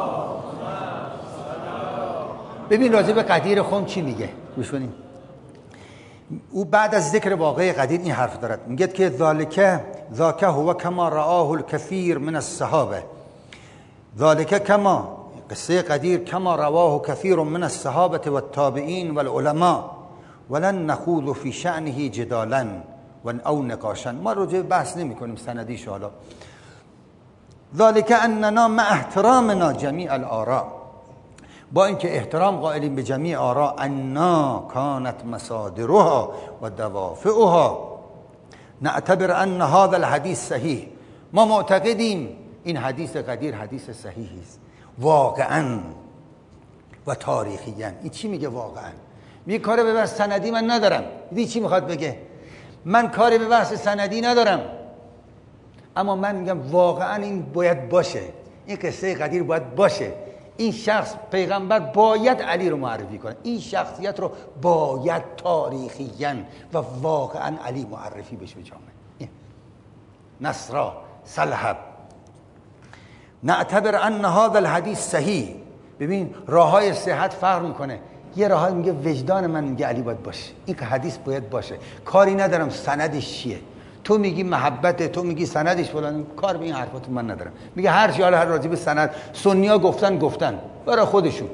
ببین راجع به قدیر خون چی میگه، گوش کنیم. او بعد از ذکر واقعه قدیر این حرف دارد، میگه که ذاک هو کما رآه الكثير من الصحابه. ذالک کما، قصه قدیر، کما رواه کثیر من الصحابه والتابعین والعلماء ولن نخوض فی شأنه جدالا او نقاشا. ما راجع بحث نمی کنیم سندیش. حالا ذالک اننا مع احترامنا جمیع الاراء، با اینکه احترام قائلیم به جمیع آراء، انا کانت مصادرها و دوافعها نعتبر ان هذا الحدیث صحیح. ما معتقدیم این حدیث قدیر حدیث صحیحی است واقعا و تاریخیا. این چی میگه واقعا؟ میگه کاری به بحث سندی من ندارم. دیدی چی میخواد بگه؟ من کاری به بحث سندی ندارم، اما من میگم واقعا این باید باشه، این قصه قدیر باید باشه. این شخص پیغمبر باید علی رو معرفی کنه، این شخصیت رو باید تاریخیاً و واقعاً علی معرفی بشه به جامعه. نصرا سلحب نعتبر ان هذا الحدیث صحیح. ببین راههای صحت فرق میکنه. یه راه میگه وجدان من میگه علی باید باشه، این که حدیث باید باشه، کاری ندارم سندش چیه. تو میگی محبته، تو میگی سندش فلان، کار به این حرفاتون من ندارم. میگه هر چی حالا هر راجع به سند سنی‌ها گفتن برای خودشون.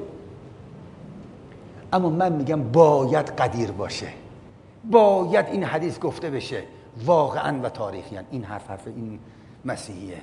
اما من میگم باید قدیر باشه، باید این حدیث گفته بشه واقعا و تاریخیاً. این حرف این مسیحیه.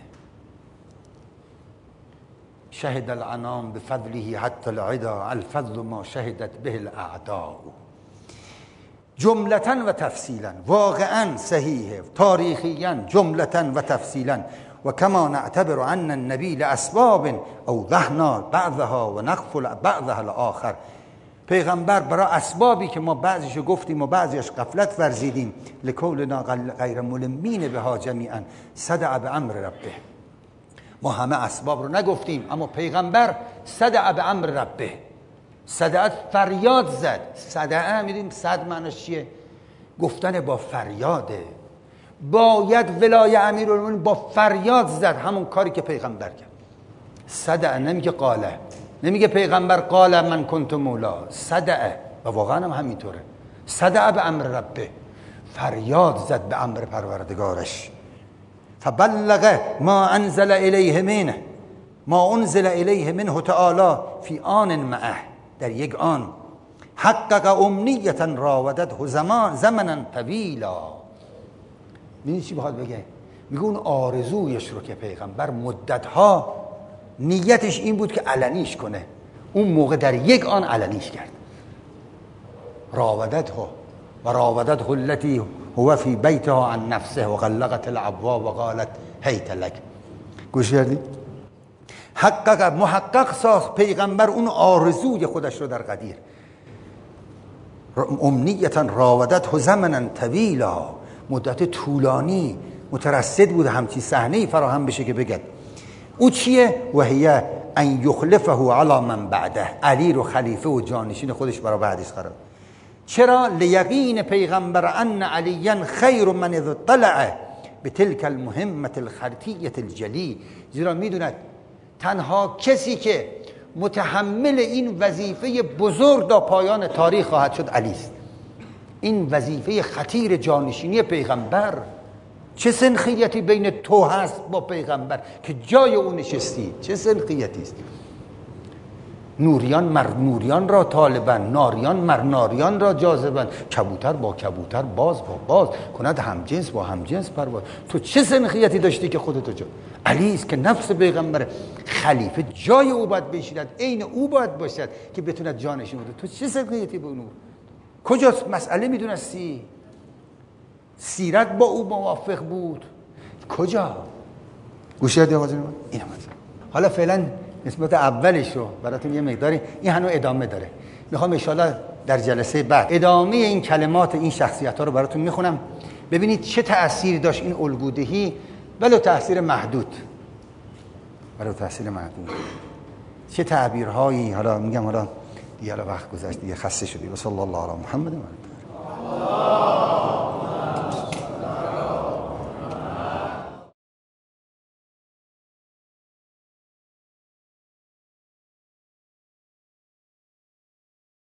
شهد الانام بفضله حتی العدا الفضل ما شهدت به الاعداء. جملتاً و تفصیلاً، واقعاً صحیحه، تاریخیاً جملتاً و تفصیلاً. و کما نعتبر ان النبی لاسباب اوضحنا بعضها و نغفل بعضها الاخر. پیغمبر برای اسبابی که ما بعضیشو گفتیم و بعضیش غفلت ورزیدیم، لکولنا غیر ملمین بها جمیعا صدع بامر ربه. ما همه اسباب رو نگفتیم، اما پیغمبر صدع بامر ربه، صدعت فریاد زد. صدعه میدونیم صد معناش چیه؟ گفتن با فریاده. باید ولای امیرالمومنین با فریاد زد، همون کاری که پیغمبر کرد. صدع نمیگه قاله، نمیگه پیغمبر قال من کنت مولا، صدع. و واقعا هم همینطوره، صدع به امر ربه، فریاد زد به امر پروردگارش. فبلغ ما انزل الیه منه، ما انزل الیه منه تعالی فی آن معه، در یک آن. حقق امنیتا راودته زمنا طویلا. میدونی چی بخواد بگه؟ میگه اون آرزویش رو که پیغمبر مدتها نیتش این بود که علنیش کنه، اون موقع در یک آن علنیش کرد. راودته و راودته التي هو فی بیتها عن نفسه و غلقت الابواب و قالت هیت لک. گوش کردی؟ حقق، محقق ساخت پیغمبر اون آرزوی خودش رو در قدیر. امنیتا راودته زمنا طویلا، مدت طولانی مترصد بود همچی صحنه‌ای فراهم بشه که بگد. او چیه؟ و هی ان یخلفه علی من بعده، علی رو خلیفه و جانشین خودش برای بعدش قرار. چرا؟ لیقین پیغمبر ان علیا خیر من اذ طلع بتلک المهمه الخرطیه الجلی. زیرا میدوند تنها کسی که متحمل این وظیفه بزرگ تا پایان تاریخ خواهد شد علی است. این وظیفه خطیر جانشینی پیغمبر، چه سنخیتی بین تو هست با پیغمبر که جای او نشستی؟ چه سنخیتی است؟ نوریان مر نوریان را طالبن، ناریان مر ناریان را جاذبن، کبوتر با کبوتر، باز با باز کند همجنس با همجنس پرواز. تو چه سنخیتی داشتی که خودتو جا؟ علی است که نفس پیغمبر، خلیفه جای او باید بشیند، عین او باید باشد که بتوند جانشین بده. تو چه سنخیتی به اون؟ کجاست مسئله میدونستی؟ سیرت با او موافق بود؟ کجا؟ گوشیت یا این حالا فعلا نسبت اولش رو براتون یه مقداری، این هنوز ادامه داره. میخوام ان شاءالله در جلسه بعد ادامه این کلمات این شخصیت ها رو براتون میخونم، ببینید چه تأثیری داشت این الگودهی، ولو تأثیر محدود، ولو تأثیر محدود، چه تعبیرهایی. حالا میگم حالا دیگه وقت گذشت دیگه، خسته شدی. و صلی الله علی محمد و